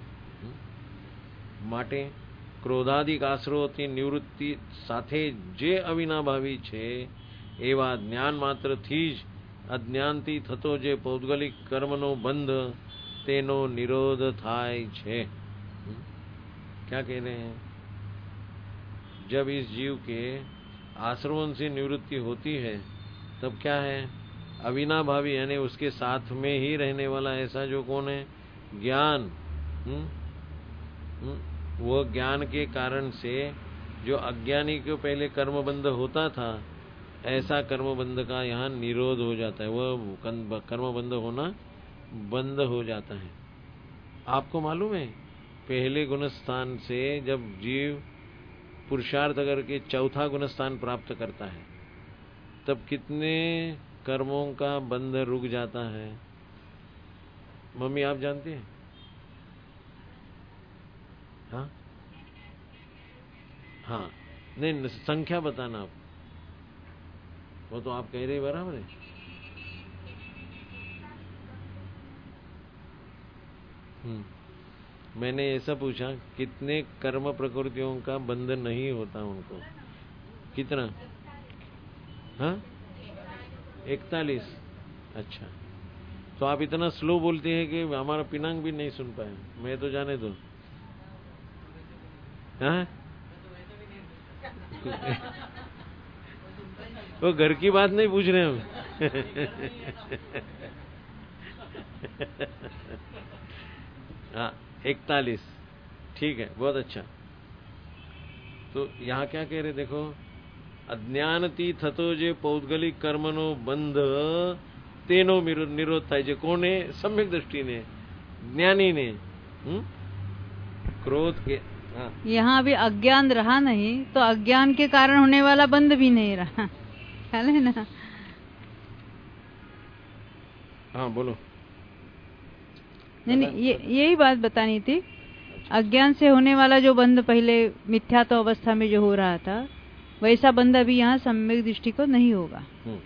માટે ક્રોધાદિક આશ્રયોથી નિવૃત્તિ સાથે જે અવિનાભાવી છે એવા જ્ઞાન માત્રથી જ અજ્ઞાનથી થતો જે પૌદ્ગલિક કર્મનો બંધ તેનો નિરોધ થાય છે. क्या कह रहे हैं? जब इस जीव के आश्रवों से निवृत्ति होती है तब क्या है? अविनाभावी यानी उसके साथ में ही रहने वाला ऐसा जो कौन है? ज्ञान. वो ज्ञान के कारण से जो अज्ञानी को पहले कर्मबंध होता था ऐसा कर्मबंध का यहाँ निरोध हो जाता है. वह कर्मबंध होना बंद हो जाता है. आपको मालूम है, पहले गुणस्थान से जब जीव पुरुषार्थ करके चौथा गुणस्थान प्राप्त करता है तब कितने कर्मों का बंध रुक जाता है? मम्मी आप जानते हैं? हाँ हाँ, नहीं संख्या बताना आप. वो तो आप कह रहे बराबर है. मैंने ऐसा पूछा कितने कर्म प्रकृतियों का बंध नहीं होता उनको? कितना? हाँ, 41. अच्छा, तो आप इतना स्लो बोलते हैं कि हमारा पिनांग भी नहीं सुन पाया. मैं तो जाने दो. हाँ, वो घर की बात नहीं पूछ रहे हम. हाँ, 41. ठीक है, बहुत अच्छा. तो यहाँ क्या कह रहे? देखो, अज्ञानથી થતો જે પૌદ્ગલિક કર્મનો બંધ તેનો નિરોધ થાય છે. કોને? સમ્યક દ્રષ્ટિને, જ્ઞાનીને. क्रोध के यहाँ अभी अज्ञान रहा नहीं तो अज्ञान के कारण होने वाला बंध भी नहीं रहा. ख्याल है ना? हाँ बोलो. नहीं, यही बात बतानी थी. अज्ञान से होने वाला जो बंध पहले मिथ्यात्व अवस्था में जो हो रहा था वैसा बंध अभी यहाँ सम्यक दृष्टि को नहीं होगा.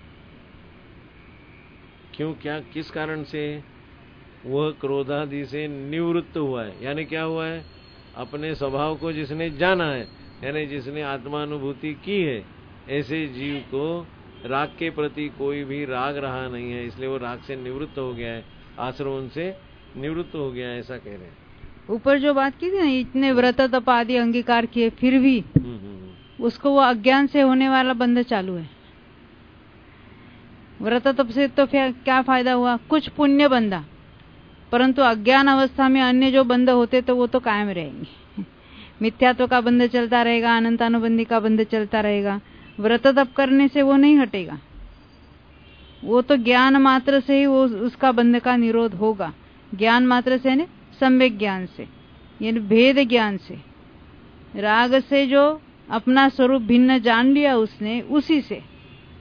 क्यों? क्या, किस कारण से? वह क्रोधादि से निवृत्त हुआ है. यानी क्या हुआ है? अपने स्वभाव को जिसने जाना है, यानी जिसने आत्मानुभूति की है, ऐसे जीव को राग के प्रति कोई भी राग रहा नहीं है, इसलिए वो राग से निवृत्त हो गया है, आश्रवों से निवृत्त हो गया है, ऐसा कह रहे हैं. ऊपर जो बात की थी ना, इतने व्रत तप आदि अंगीकार किए फिर भी उसको वो अज्ञान से होने वाला बंध चालू है. व्रत तप से तो क्या फायदा हुआ? कुछ पुण्य बंधा, परंतु अज्ञान अवस्था में अन्य जो बंध होते तो वो तो कायम रहेंगे. मिथ्यात्व का बंध चलता रहेगा, अनंतानुबंधी का बंध चलता रहेगा. व्रत तप करने से वो नहीं हटेगा. वो तो ज्ञान मात्र से ही वो उसका बंध का निरोध होगा. ज्ञान मात्र से यानी सम्यक ज्ञान से, यानी भेद ज्ञान से. राग से जो अपना स्वरूप भिन्न जान लिया उसने, उसी से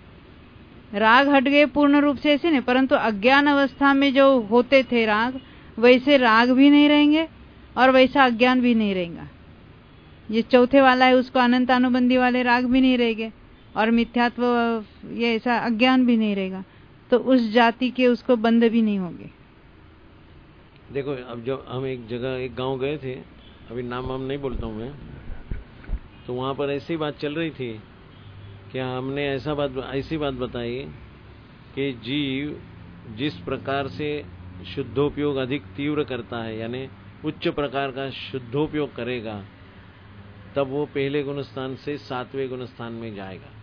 राग हट गए पूर्ण रूप से ऐसे नहीं, परंतु अज्ञान अवस्था में जो होते थे राग, वैसे राग भी नहीं रहेंगे और वैसा अज्ञान भी नहीं रहेगा। ये चौथे वाला है उसको अनंत अनुबंधी वाले राग भी नहीं रहेंगे और मिथ्यात्व ये ऐसा अज्ञान भी नहीं रहेगा, तो उस जाति के उसको बंध भी नहीं होंगे। देखो, अब जब हम एक जगह एक गांव गए थे, अभी नाम हम नहीं बोलता हूँ मैं, तो वहाँ पर ऐसी बात चल रही थी कि हमने ऐसी बात बताई कि जीव जिस प्रकार से शुद्धोपयोग अधिक तीव्र करता है, यानी उच्च प्रकार का शुद्धोपयोग करेगा, तब वो पहले गुण स्थान से 7वें गुण स्थान में जाएगा।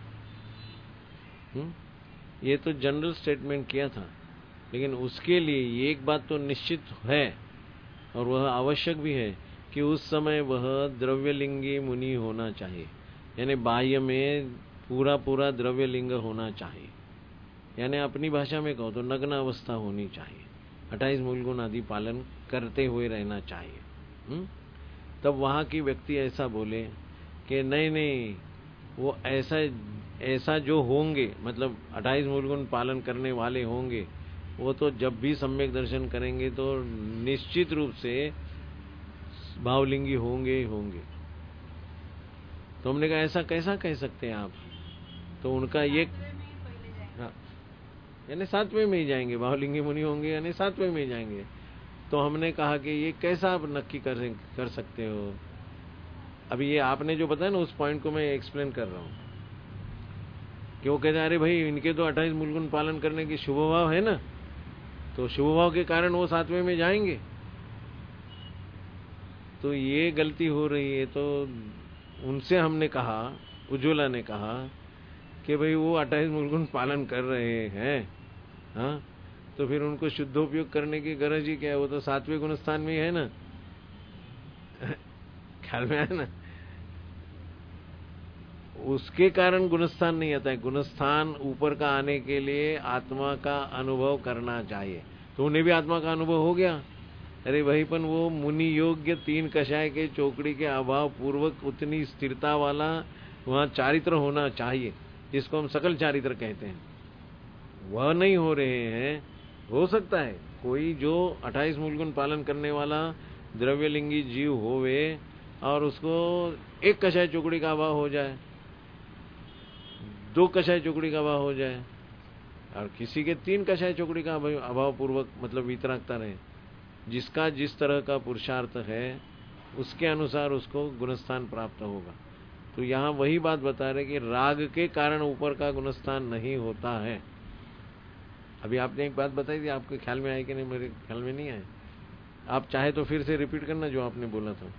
ये तो जनरल स्टेटमेंट किया था, लेकिन उसके लिए एक बात तो निश्चित है और वह आवश्यक भी है कि उस समय वह द्रव्यलिंगी मुनि होना चाहिए, यानी बाह्य में पूरा द्रव्यलिंग होना चाहिए, यानी अपनी भाषा में कहो तो नग्न अवस्था होनी चाहिए, 28 मूल गुण आदि पालन करते हुए रहना चाहिए। तब वहाँ की व्यक्ति ऐसा बोले कि नहीं, वो ऐसा जो होंगे, मतलब 28 मूल गुण पालन करने वाले होंगे, वो तो जब भी सम्यक दर्शन करेंगे तो निश्चित रूप से भावलिंगी होंगे। तो हमने कहा ऐसा कैसा कह सकते हैं आप? तो उनका ये, हाँ, यानी 7वें में ही जाएंगे, भावलिंगी मुनि होंगे यानी 7वें में ही जाएंगे। तो हमने कहा कि ये कैसा आप नक्की कर सकते हो? अभी ये आपने जो बताया ना, उस पॉइंट को मैं एक्सप्लेन कर रहा हूँ कि वो कहते हैं अरे भाई इनके तो 28 मूल गुण पालन करने की शुभ भाव है ना, तो शुभ भाव के कारण वो 7वें में जाएंगे। तो ये गलती हो रही है। तो उनसे हमने कहा, उज्ज्वला ने कहा कि भाई वो 28 मूल गुण पालन कर रहे हैं, हाँ, तो फिर उनको शुद्धोपयोग करने की गरज ही क्या है? वो तो 7वें गुण स्थान में ही है ना। ख्याल में आया ना? उसके कारण गुणस्थान नहीं आता है। गुणस्थान ऊपर का आने के लिए आत्मा का अनुभव करना चाहिए। तो उन्हें भी आत्मा का अनुभव हो गया। अरे वही पण वो मुनि योग्य 3 कषाय के चौकड़ी के अभाव पूर्वक उतनी स्थिरता वाला वहाँ चारित्र होना चाहिए, जिसको हम सकल चारित्र कहते हैं, वह नहीं हो रहे हैं। हो सकता है कोई जो 28 मूल गुण पालन करने वाला द्रव्यलिंगी जीव होवे और उसको 1 कषाय चौकड़ी का अभाव हो जाए, 2 कषाय चौकड़ी का अभाव हो जाए, और किसी के 3 कषाय चौकड़ी का अभाव पूर्वक, मतलब वितरागता रहे। जिसका जिस तरह का पुरुषार्थ है उसके अनुसार उसको गुणस्थान प्राप्त होगा। तो यहाँ वही बात बता रहे कि राग के कारण ऊपर का गुणस्थान नहीं होता है। अभी आपने एक बात बताई थी, आपके ख्याल में आई कि नहीं? मेरे ख्याल में नहीं आए। आप चाहे तो फिर से रिपीट करना जो आपने बोला था।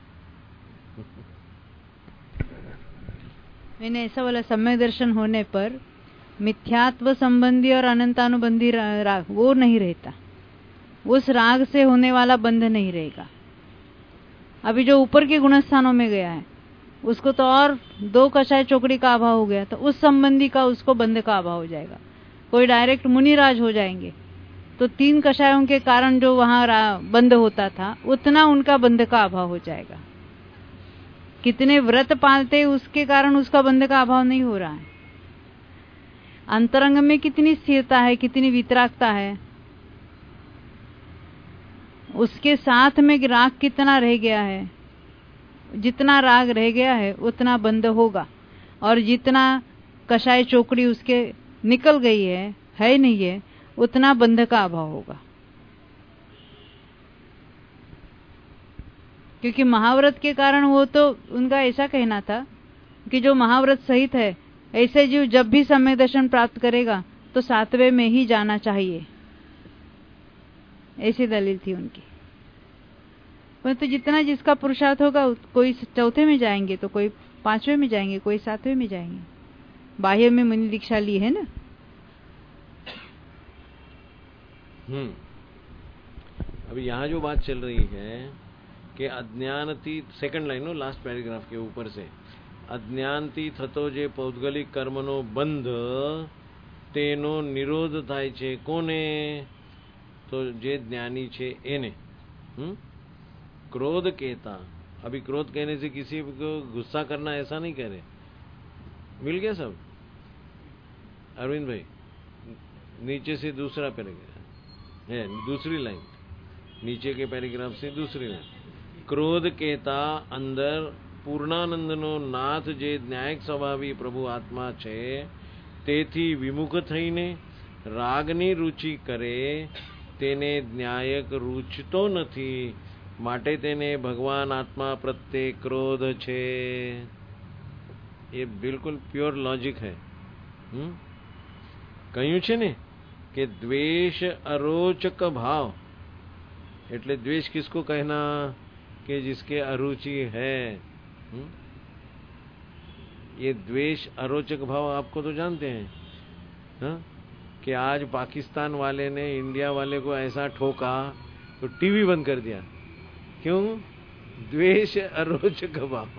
मैंने ऐसा बोला, सम्यक दर्शन होने पर मिथ्यात्व संबंधी और अनंतानुबंधी राग वो नहीं रहता, उस राग से होने वाला बंध नहीं रहेगा। अभी जो ऊपर के गुणस्थानों में गया है उसको तो और 2 कषाय चौकड़ी का अभाव हो गया, तो उस संबंधी का उसको बंध का अभाव हो जाएगा। कोई डायरेक्ट मुनिराज हो जाएंगे तो 3 कषायों के कारण जो वहां बंध होता था उतना उनका बंध का अभाव हो जाएगा। कितने व्रत पालते उसके कारण उसका बंध का अभाव नहीं हो रहा है। अंतरंग में कितनी स्थिरता है, कितनी वितरागता है, उसके साथ में राग कितना रह गया है। जितना राग रह गया है उतना बंद होगा, और जितना कषाय चौकड़ी उसके निकल गई है नहीं है, उतना बंध का अभाव होगा। क्योंकि महाव्रत के कारण वो तो उनका ऐसा कहना था कि जो महाव्रत सहित है ऐसे जीव जब भी सम्यक दर्शन प्राप्त करेगा तो 7वें में ही जाना चाहिए, ऐसी दलील थी उनकी। परंतु जितना जिसका पुरुषार्थ होगा, कोई 4थे में जाएंगे तो कोई 5वें में जाएंगे, कोई 7वें में जाएंगे। बाह्य में मुनि दीक्षा ली है ना। अभी यहाँ जो बात चल रही है कि अज्ञानती, second line no, last paragraph के ऊपर से, अज्ञानती थतो जे पौद्गलिक कर्मनो बंध तेनो निरोध થાય છે કોને? तो जे ज्ञानी छे एने। क्रोध कहता, अभी क्रोध कहने से किसी को गुस्सा करना ऐसा नहीं कह रहे। मिल गया सब? अरविंद भाई नीचे से दूसरा पैराग्राफ है, दूसरी लाइन, નીચે કે પેરેગ્રાફ से दूसरी लाइन क्रोध कहता અંદર પૂર્ણાનંદનો નાથ જે ન્યાયક સ્વભાવી પ્રભુ આત્મા છે તેથી વિમુખ થઈને રાગની રુચિ કરે તેને ન્યાયક રૂચતો નથી માટે તેને ભગવાન આત્મા પ્રત્યે ક્રોધ છે. એ બિલકુલ પ્યોર લોજિક है. કહ્યું છે ને કે દ્વેષ અરોચક ભાવ એટલે દ્વેષ किसको कहना कि जिसके अरुचि है. ये द्वेष अरोचक भाव आपको तो जानते हैं हा? कि आज पाकिस्तान वाले ने इंडिया वाले को ऐसा ठोका तो टीवी बंद कर दिया. क्यों? द्वेष अरोचक भाव.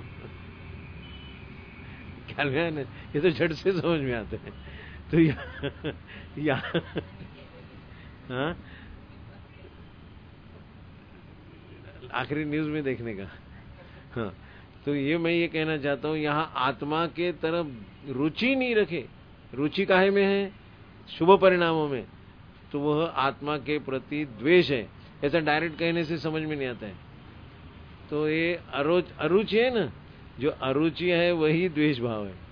ख्याल में है ना? ये तो झट से समझ में आते हैं. तो यहाँ हाँ आखिरी न्यूज में देखने का. हाँ तो ये मैं ये कहना चाहता हूँ यहाँ आत्मा के तरफ रुचि नहीं रखे. रुचि काहे में है? शुभ परिणामों में. तो वह आत्मा के प्रति द्वेष है. ऐसा डायरेक्ट कहने से समझ में नहीं आता है. तो ये अरुचि है ना, जो अरुचि है वही द्वेष भाव है.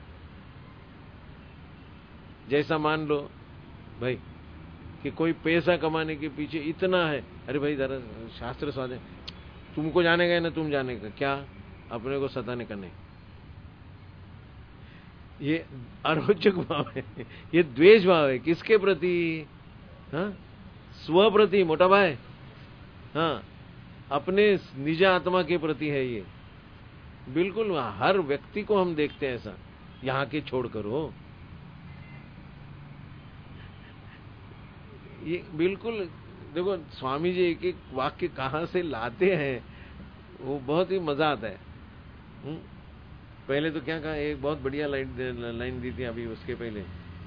जैसा मान लो भाई कि कोई पैसा कमाने के पीछे इतना है, अरे भाई जरा शास्त्र स्वादे तुमको जाने का है ना, तुम जाने का क्या, अपने को सताने का नहीं. ये अरोचक भाव है, ये द्वेष भाव है. किसके प्रति? हाँ स्व प्रति. मोटा भाई हाँ अपने निज आत्मा के प्रति है ये. बिल्कुल हर व्यक्ति को हम देखते हैं ऐसा. यहाँ के छोड़कर हो ये बिल्कुल देखो स्वामी जी एक एक वाक्य कहाँ से लाते हैं वो बहुत ही मजा आता है. पहले तो क्या कहा, एक बहुत बढ़िया लाइन दी थी अभी उसके पहले,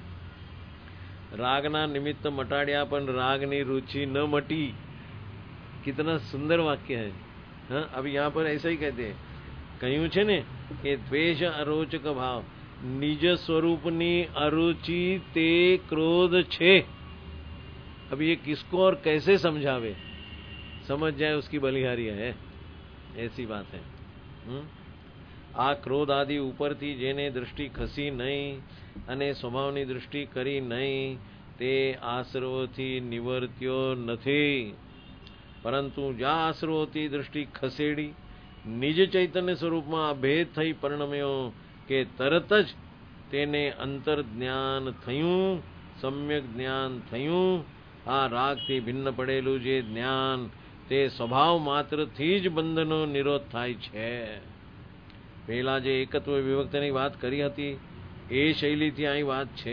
रागना निमित्त मटाड़िया पण रागनी रुचि न मटी. कितना सुंदर वाक्य है. हाँ अभी यहाँ पर ऐसा ही कहते हैं. કહ્યું છે ને કે દ્વેષ અરોચક ભાવ નિજ સ્વરૂપની અરુચિ તે ક્રોધ છે. अब ये किसको और कैसे समझावे, समझ जाए उसकी बलिहारी है. ऐसी बात है. आ क्रोध आदि ઉપરથી જેને દૃષ્ટિ ખસી નહીં અને સ્વભાવની દૃષ્ટિ કરી નહીં તે આશ્રવોથી નિવર્ત્યો નથી. પરંતુ જ્યાં આશ્રવોથી દૃષ્ટિ ખસેડી નિજ ચૈતન્ય સ્વરૂપમાં અભેદ થઈ પરિણમ્યો કે તરત જ તેને અંતર જ્ઞાન થયું, સમ્યક જ્ઞાન થયું. આ રાગથી ભિન્ન પડેલું જે જ્ઞાન તે સ્વભાવ માત્રથી જ બંધનો નિરોધ થાય છે. પહેલા જે એકત્વ વિભક્તની વાત કરી હતી એ શૈલીથી અહીં વાત છે.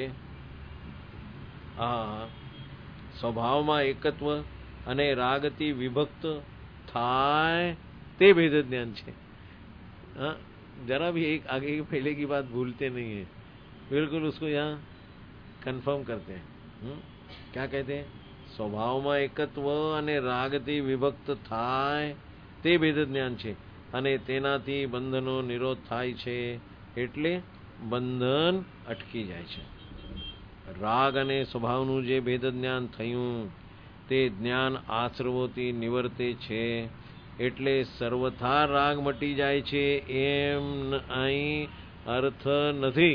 સ્વભાવમાં એકત્વ અને રાગથી વિભક્ત થાય તે भेद ज्ञान છે. हाँ जरा भी एक आगे पहले की बात भूलते नहीं है. बिल्कुल उसको यहाँ कन्फर्म करते हैं. क्या कहते हैं? સ્વભાવમાં એકત્વ અને રાગથી વિભક્ત થાય તે ભેદ જ્ઞાન છે અને તેનાથી બંધનો નિરોધ થાય છે. એટલે બંધન અટકી જાય છે. રાગ અને સ્વભાવનું જે ભેદ જ્ઞાન થયું તે જ્ઞાન આશ્રવોથી નિવર્તે છે. એટલે સર્વથા રાગ મટી જાય છે એમ અહીં અર્થ નથી.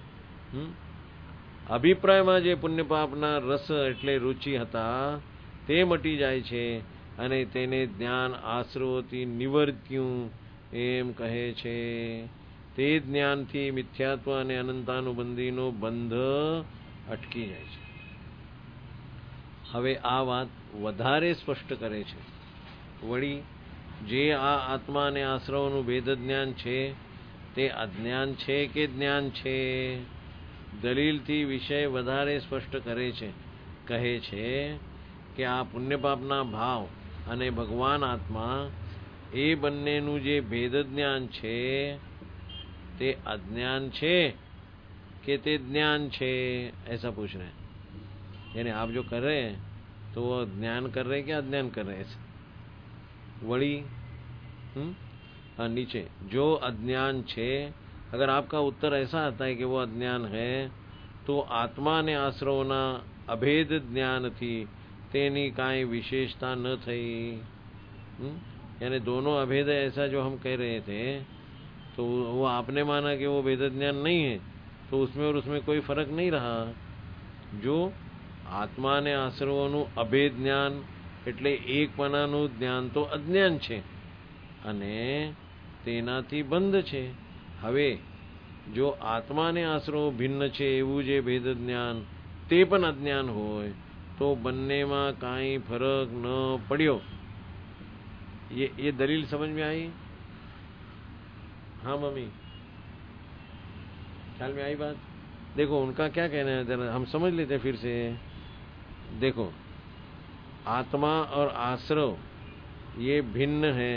અભિપ્રાયમાં જે પુણ્ય પાપના રસ એટલે રુચિ હતા તે મટી જાય છે અને તેને જ્ઞાન આશ્રવોથી નિવર્ત્યું એમ કહે છે. તે જ્ઞાનથી મિથ્યાત્વ અને અનંતાનુબંધીનો બંધ અટકી જાય છે. હવે આ વાત વધારે સ્પષ્ટ કરે છે. વળી જે આ આત્મા અને આશ્રવનું ભેદ જ્ઞાન છે તે અજ્ઞાન છે કે જ્ઞાન છે? દલીલથી વિષય વધારે સ્પષ્ટ કરે છે. કહે છે કે આ પુણ્યપાપના ભાવ અને ભગવાન આત્મા એ બંનેનું જે ભેદ જ્ઞાન છે તે અજ્ઞાન છે કે તે જ્ઞાન છે? ऐसा पूछ रहे हैं. यानी आप जो कर रहे हैं तो वो ज्ञान कर रहे हैं कि अज्ञान कर रहे हैं? वड़ी नीचे जो अज्ञान छे, अगर आपका उत्तर ऐसा आता है कि वो अज्ञान है तो आत्मा ने आश्रवना अभेद ज्ञान थी तेनी काई विशेषता न थई। यानी दोनों अभेद है ऐसा जो हम कह रहे थे, तो वो आपने माना कि वो भेद ज्ञान नहीं है, तो उसमें और उसमें कोई फर्क नहीं रहा। जो आत्मा ने આશ્રવોનું અભેદ જ્ઞાન એટલે એકપણાનું જ્ઞાન તો અજ્ઞાન છે અને તેનાથી બંધ છે। હવે જો આત્માને આશ્રવો ભિન્ન છે એવું જે ભેદ જ્ઞાન તે પણ અજ્ઞાન હોય તો બંનેમાં કાંઈ ફરક ન પડ્યો। ये दलील समझ में आई? हाँ मम्मी, ख्याल में आई बात? देखो उनका क्या कहना है, जरा हम समझ लेते हैं फिर से। देखो आत्मा और आश्रव ये भिन्न है।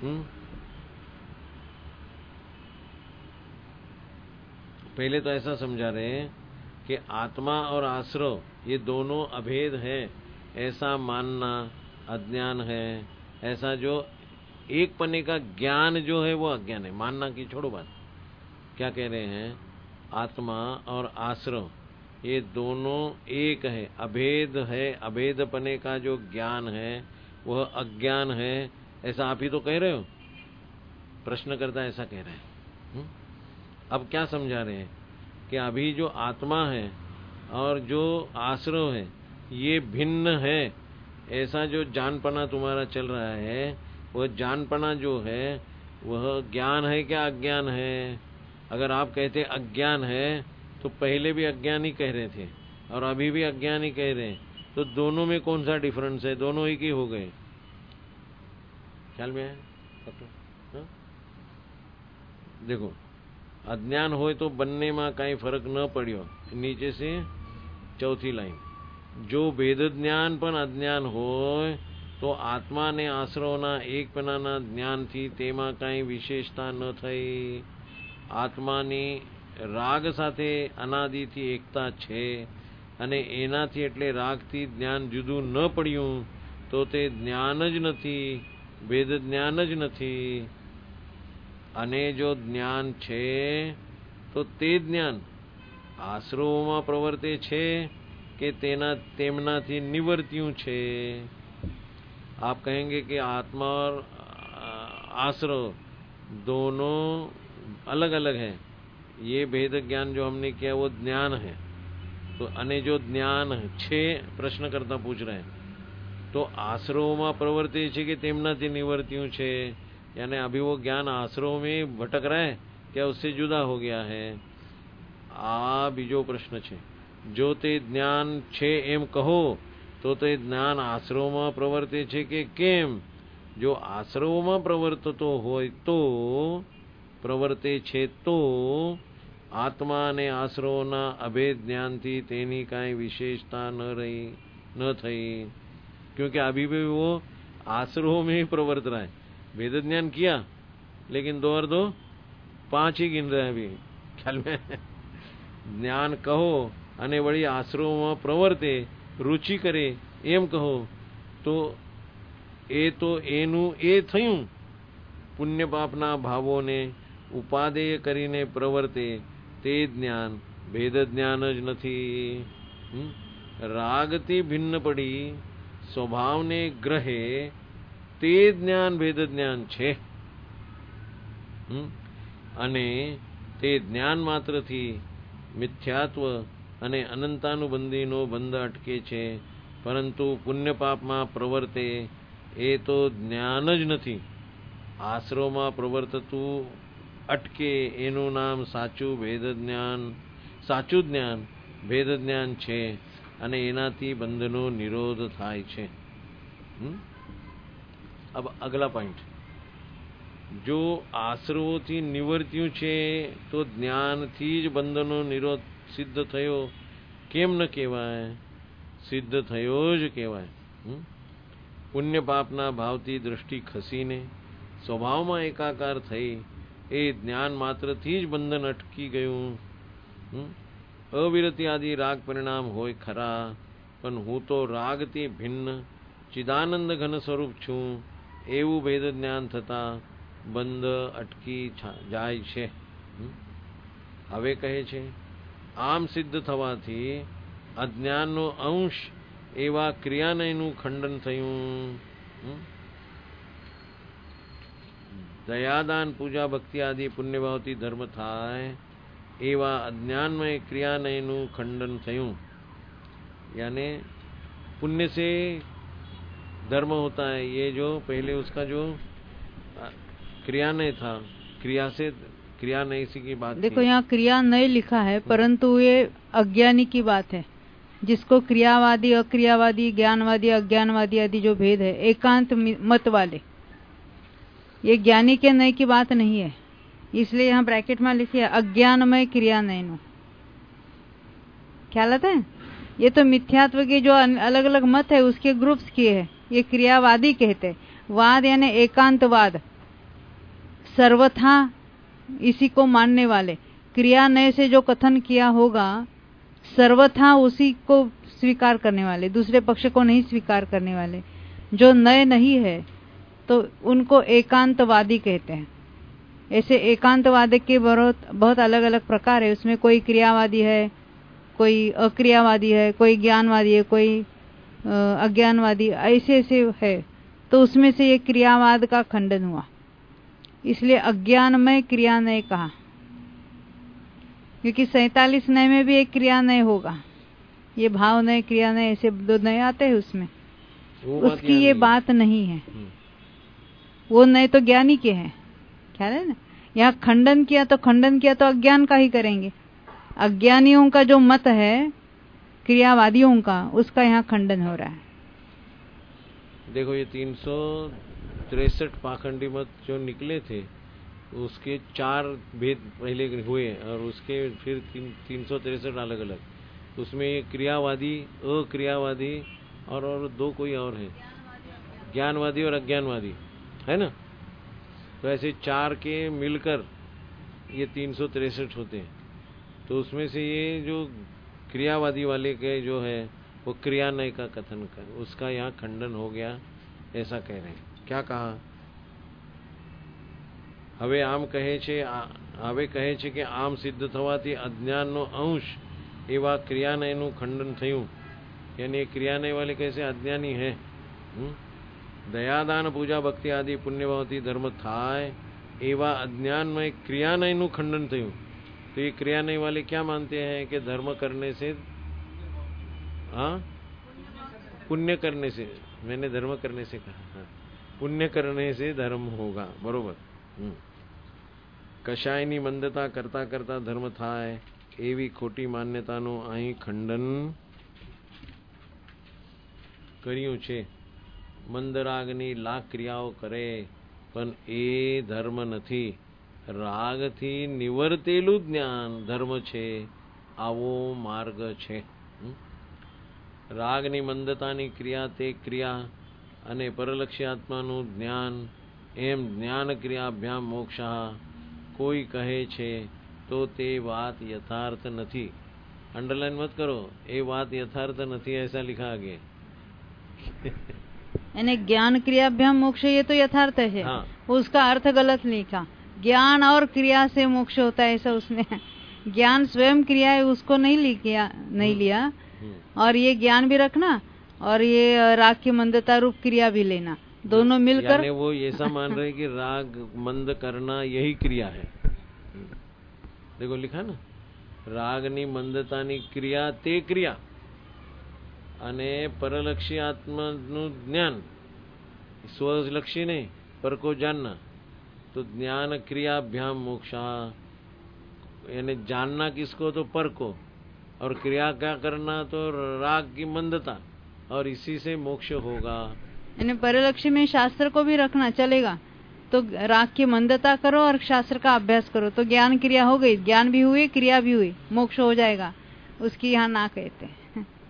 पहले तो ऐसा समझा रहे हैं कि आत्मा और आश्रव ये दोनों अभेद है, ऐसा मानना अज्ञान है। ऐसा जो एक पन्ने का ज्ञान जो है वो अज्ञान है, मानना की छोड़ो बात। क्या कह रहे हैं? आत्मा और आश्रव ये दोनों एक है, अभेद है। अभेद पने का जो ज्ञान है वह अज्ञान है, ऐसा आप ही तो कह रहे हो। प्रश्न करता ऐसा कह रहे हैं। अब क्या समझा रहे हैं कि अभी जो आत्मा है और जो आश्रव है ये भिन्न है। ऐसा जो जानपना तुम्हारा चल रहा है वह जानपना जो है वह ज्ञान है क्या अज्ञान है? अगर आप कहते अज्ञान है तो पहले भी अज्ञान ही कह रहे थे और अभी भी अज्ञान ही कह रहे हैं, तो दोनों में कौन सा डिफरेंस है? दोनों एक ही हो गए। ख्याल में है डॉक्टर? देखो अज्ञान होय तो बनने में कई फर्क न पड़ियो। नीचे से चौथी लाइन, जो भेद ज्ञान पण अज्ञान होय तो आत्मा ने आश्रवना एकपणाना જ્ઞાનથી તેમાં કાંઈ વિશેષતા ન થઈ। આત્માની રાગ સાથે અનાદિથી એકતા છે અને એનાથી એટલે રાગથી જ્ઞાન જુદું ન પડ્યું તો તે જ્ઞાન જ નથી, ભેદ જ્ઞાન જ નથી। અને જો જ્ઞાન છે તો તે જ્ઞાન આશ્રવોમાં પ્રવર્તે છે કે તેમનાથી નિવર્ત્યું છે। आप कहेंगे कि आत्मा और आश्रव दोनों अलग अलग है, ये भेद ज्ञान जो हमने किया वो ज्ञान है। तो अने जो ज्ञान छे, प्रश्नकर्ता पूछ रहे हैं, तो आश्रव में प्रवृत्ति है कि तेमनाथी निवर्त्યું છે, यानी अभी वो ज्ञान आश्रव में भटक रहा है क्या उससे जुदा हो गया है? आ बीजो प्रश्न छे। जो ते ज्ञान छे एम कहो तो ते ज्ञान आश्रवમાં પ્રવર્તે છે કે કેમ? જો આશ્રવમાં પ્રવર્તતો હોય તો પ્રવર્તે છે તો આત્મા અને આશ્રવના અભેદ જ્ઞાનથી તેની કાંઈ વિશેષતા न થઈ, क्योंकि अभी भी वो आश्रव में ही प्रवर्त रहा है। भेद ज्ञान किया लेकिन 2 और 2 5 ही गिन रहे हैं अभी। ख्याल में ज्ञान कहो અને વળી આશ્રવમાં પ્રવર્તે, रुचि करे एम कहो तो एनु ए थयुं। पुण्य पापना भावों ने उपादेय करीने प्रवर्ते ते ज्ञान भेद ज्ञान ज नथी। रागती भिन्न पड़ी स्वभाव ने ग्रहे ते ज्ञान भेद ज्ञान छे। अने ते ज्ञान मात्र थी मिथ्यात्व અને અનંતાનુબંધીનો બંધ અટકે છે, પરંતુ પુણ્ય પાપમાં પ્રવર્તે એ તો જ્ઞાન જ નથી। આશ્રવમાં પ્રવર્તતું અટકે એનું નામ સાચું ભેદ જ્ઞાન, સાચું જ્ઞાન ભેદ જ્ઞાન છે અને એનાથી બંધનો નિરોધ થાય છે। अब अगला पॉइंट, जो આશ્રવોથી નિવર્ત્યું છે તો જ્ઞાનથી જ બંધનો નિરોધ સિદ્ધ થયો કેમ ન કહેવાય? સિદ્ધ થયો જ કહેવાય। પુણ્ય પાપના ભાવથી દૃષ્ટિ ખસીને સ્વભાવમાં એકાકાર થઈ એ જ્ઞાન માત્રથી જ બંધન અટકી ગયું। અવિરતિ આદિ રાગ પરિણામ હોય ખરા, પણ હું તો રાગથી ભિન્ન ચિદાનંદ ઘન સ્વરૂપ છું એવું ભેદ જ્ઞાન થતા બંધ અટકી જાય છે। હવે કહે છે આમ સિદ્ધ થવાથી અજ્ઞાનનો અંશ એવા ક્રિયાનયનું ખંડન થયું. દયાદાન પૂજા ભક્તિ આદિ પુણ્યભાવથી ધર્મ થાય એવા अज्ञानमय क्रियानयનું खंडन થયું. यानी पुण्य से धर्म होता है. ये जो पहले उसका जो क्रियानय था, क्रिया से क्रियानय सी की बात. देखो यहाँ क्रिया नय लिखा है, परंतु ये अज्ञानी की बात है, जिसको क्रियावादी, अक्रियावादी, ज्ञानवादी, अज्ञानवादी आदि जो भेद है, एकांत मत वाले, ये ज्ञानी के नय की बात नहीं है. इसलिए यहाँ ब्रैकेट में लिखिए अज्ञानमय क्रियानयनु. ख्याल आता है? ये तो मिथ्यात्व के जो अलग अलग मत है उसके ग्रुप्स किए है. ये क्रियावादी कहते. वाद यानी एकांतवाद, सर्वथा इसी को मानने वाले. क्रियानय से जो कथन किया होगा सर्वथा उसी को स्वीकार करने वाले, दूसरे पक्ष को नहीं स्वीकार करने वाले. जो नय नहीं है तो उनको एकांतवादी कहते हैं. ऐसे एकांतवाद के बहुत अलग अलग प्रकार है. उसमें कोई क्रियावादी है, कोई अक्रियावादी है, कोई ज्ञानवादी है, कोई अज्ञानवादी, ऐसे ऐसे है. तो उसमें से ये क्रियावाद का खंडन हुआ. इसलिए अज्ञानमय क्रियानय कहा, क्योंकि 47 नय में भी एक क्रियानय होगा. ये भाव नय, क्रियानय, ऐसे दो नय आते हैं उसमें. उसकी ये बात नहीं है. वो नय तो ज्ञानी के हैं. ख्याल है ना? यहाँ खंडन किया तो अज्ञान का ही करेंगे. अज्ञानियों का जो मत है क्रियावादियों का, उसका यहाँ खंडन हो रहा है. देखो ये 363 पाखंडी मत जो निकले थे उसके 4 भेद पहले हुए और उसके फिर 363 अलग अलग. उसमें क्रियावादी, अक्रियावादी और 2 कोई और है, ज्ञानवादी और अज्ञानवादी, है ना? तो ऐसे 4 के मिलकर ये 363 होते हैं. तो उसमें से ये जो क्रियावादी वाले के जो है वो क्रियानय का कथन कर, उसका यहाँ खंडन हो गया, ऐसा कह रहे हैं. क्या कहा? હવે આમ કહે છે કે આમ સિદ્ધ થવાથી અજ્ઞાનનો અંશ એવા ક્રિયાનયનું ખંડન થયું. यानी क्रियानय वाले कैसे अज्ञानी है. दयादान पूजा भक्ति आदि पुण्यभावती धर्म थाय एवा अज्ञानमय क्रियानयનું खंडन થયું. तो ये क्रियानय वाले क्या मानते हैं कि धर्म करने से, हाँ, पुण्य करने से, मैंने धर्म करने से कहा, हाँ, पुण्य करने से धर्म होगा. बरोबर. कशायनी मंदता करता करता धर्म थाय एवी खोटी मान्यताનું અહીં ખંડન કર્યું છે. મંદરાગની લાખ ક્રિયાઓ કરે પણ એ ધર્મ નથી. રાગથી નિવર્તેલું જ્ઞાન ધર્મ છે, આવો માર્ગ છે. રાગની મંદતાની ક્રિયા તે ક્રિયા અને પરલક્ષી આત્માનું જ્ઞાન, એમ જ્ઞાન ક્રિયાભ્યામ મોક્ષ. કોઈ કહે છે તો તે વાત यथार्थ નથી. अंडरलाइन मत करो, ये बात यथार्थ नहीं, ऐसा लिखा आगे. यानी ज्ञान क्रियाभ्याम मोक्ष, ये तो यथार्थ है. हाँ. उसका अर्थ गलत लिखा. ज्ञान और क्रिया से मोक्ष होता है, ऐसा उसने. ज्ञान स्वयं क्रिया है, उसको नहीं लिया. और ये ज्ञान भी रखना और ये राग की मंदता रूप क्रिया भी लेना, दोनों मिलकर. वो ऐसा मान रहे कि राग मंद करना यही क्रिया है. देखो लिखा ना, रागनी मंदतानी क्रिया ते क्रिया અને પરલક્ષી આત્માનું જ્ઞાન, સ્વલક્ષી નહીં, પર को जानना. तो ज्ञान क्रियाभ्याम मोक्षा, यानी जानना किसको, तो पर को, और क्रिया क्या करना, तो राग की मंदता, और इसी से मोक्ष होगा. यानी परलक्षी में शास्त्र को भी रखना चलेगा. तो राग की मंदता करो और शास्त्र का अभ्यास करो, तो ज्ञान क्रिया हो गई, ज्ञान भी हुई, क्रिया भी हुई, मोक्ष हो जाएगा. उसकी यहाँ ना कहते हैं.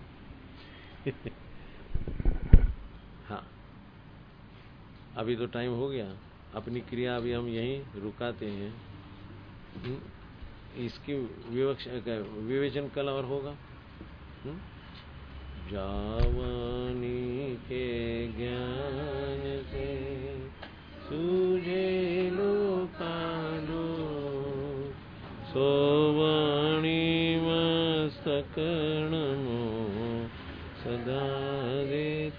हाँ, अभी तो टाइम हो गया. अपनी क्रिया अभी हम यहीं रुकाते हैं. इसकी विवेचन कल और होगा. जावानी के ज्ञान से सूझे लोकालो, सोवाणी मस्तकर्णमो सदा रे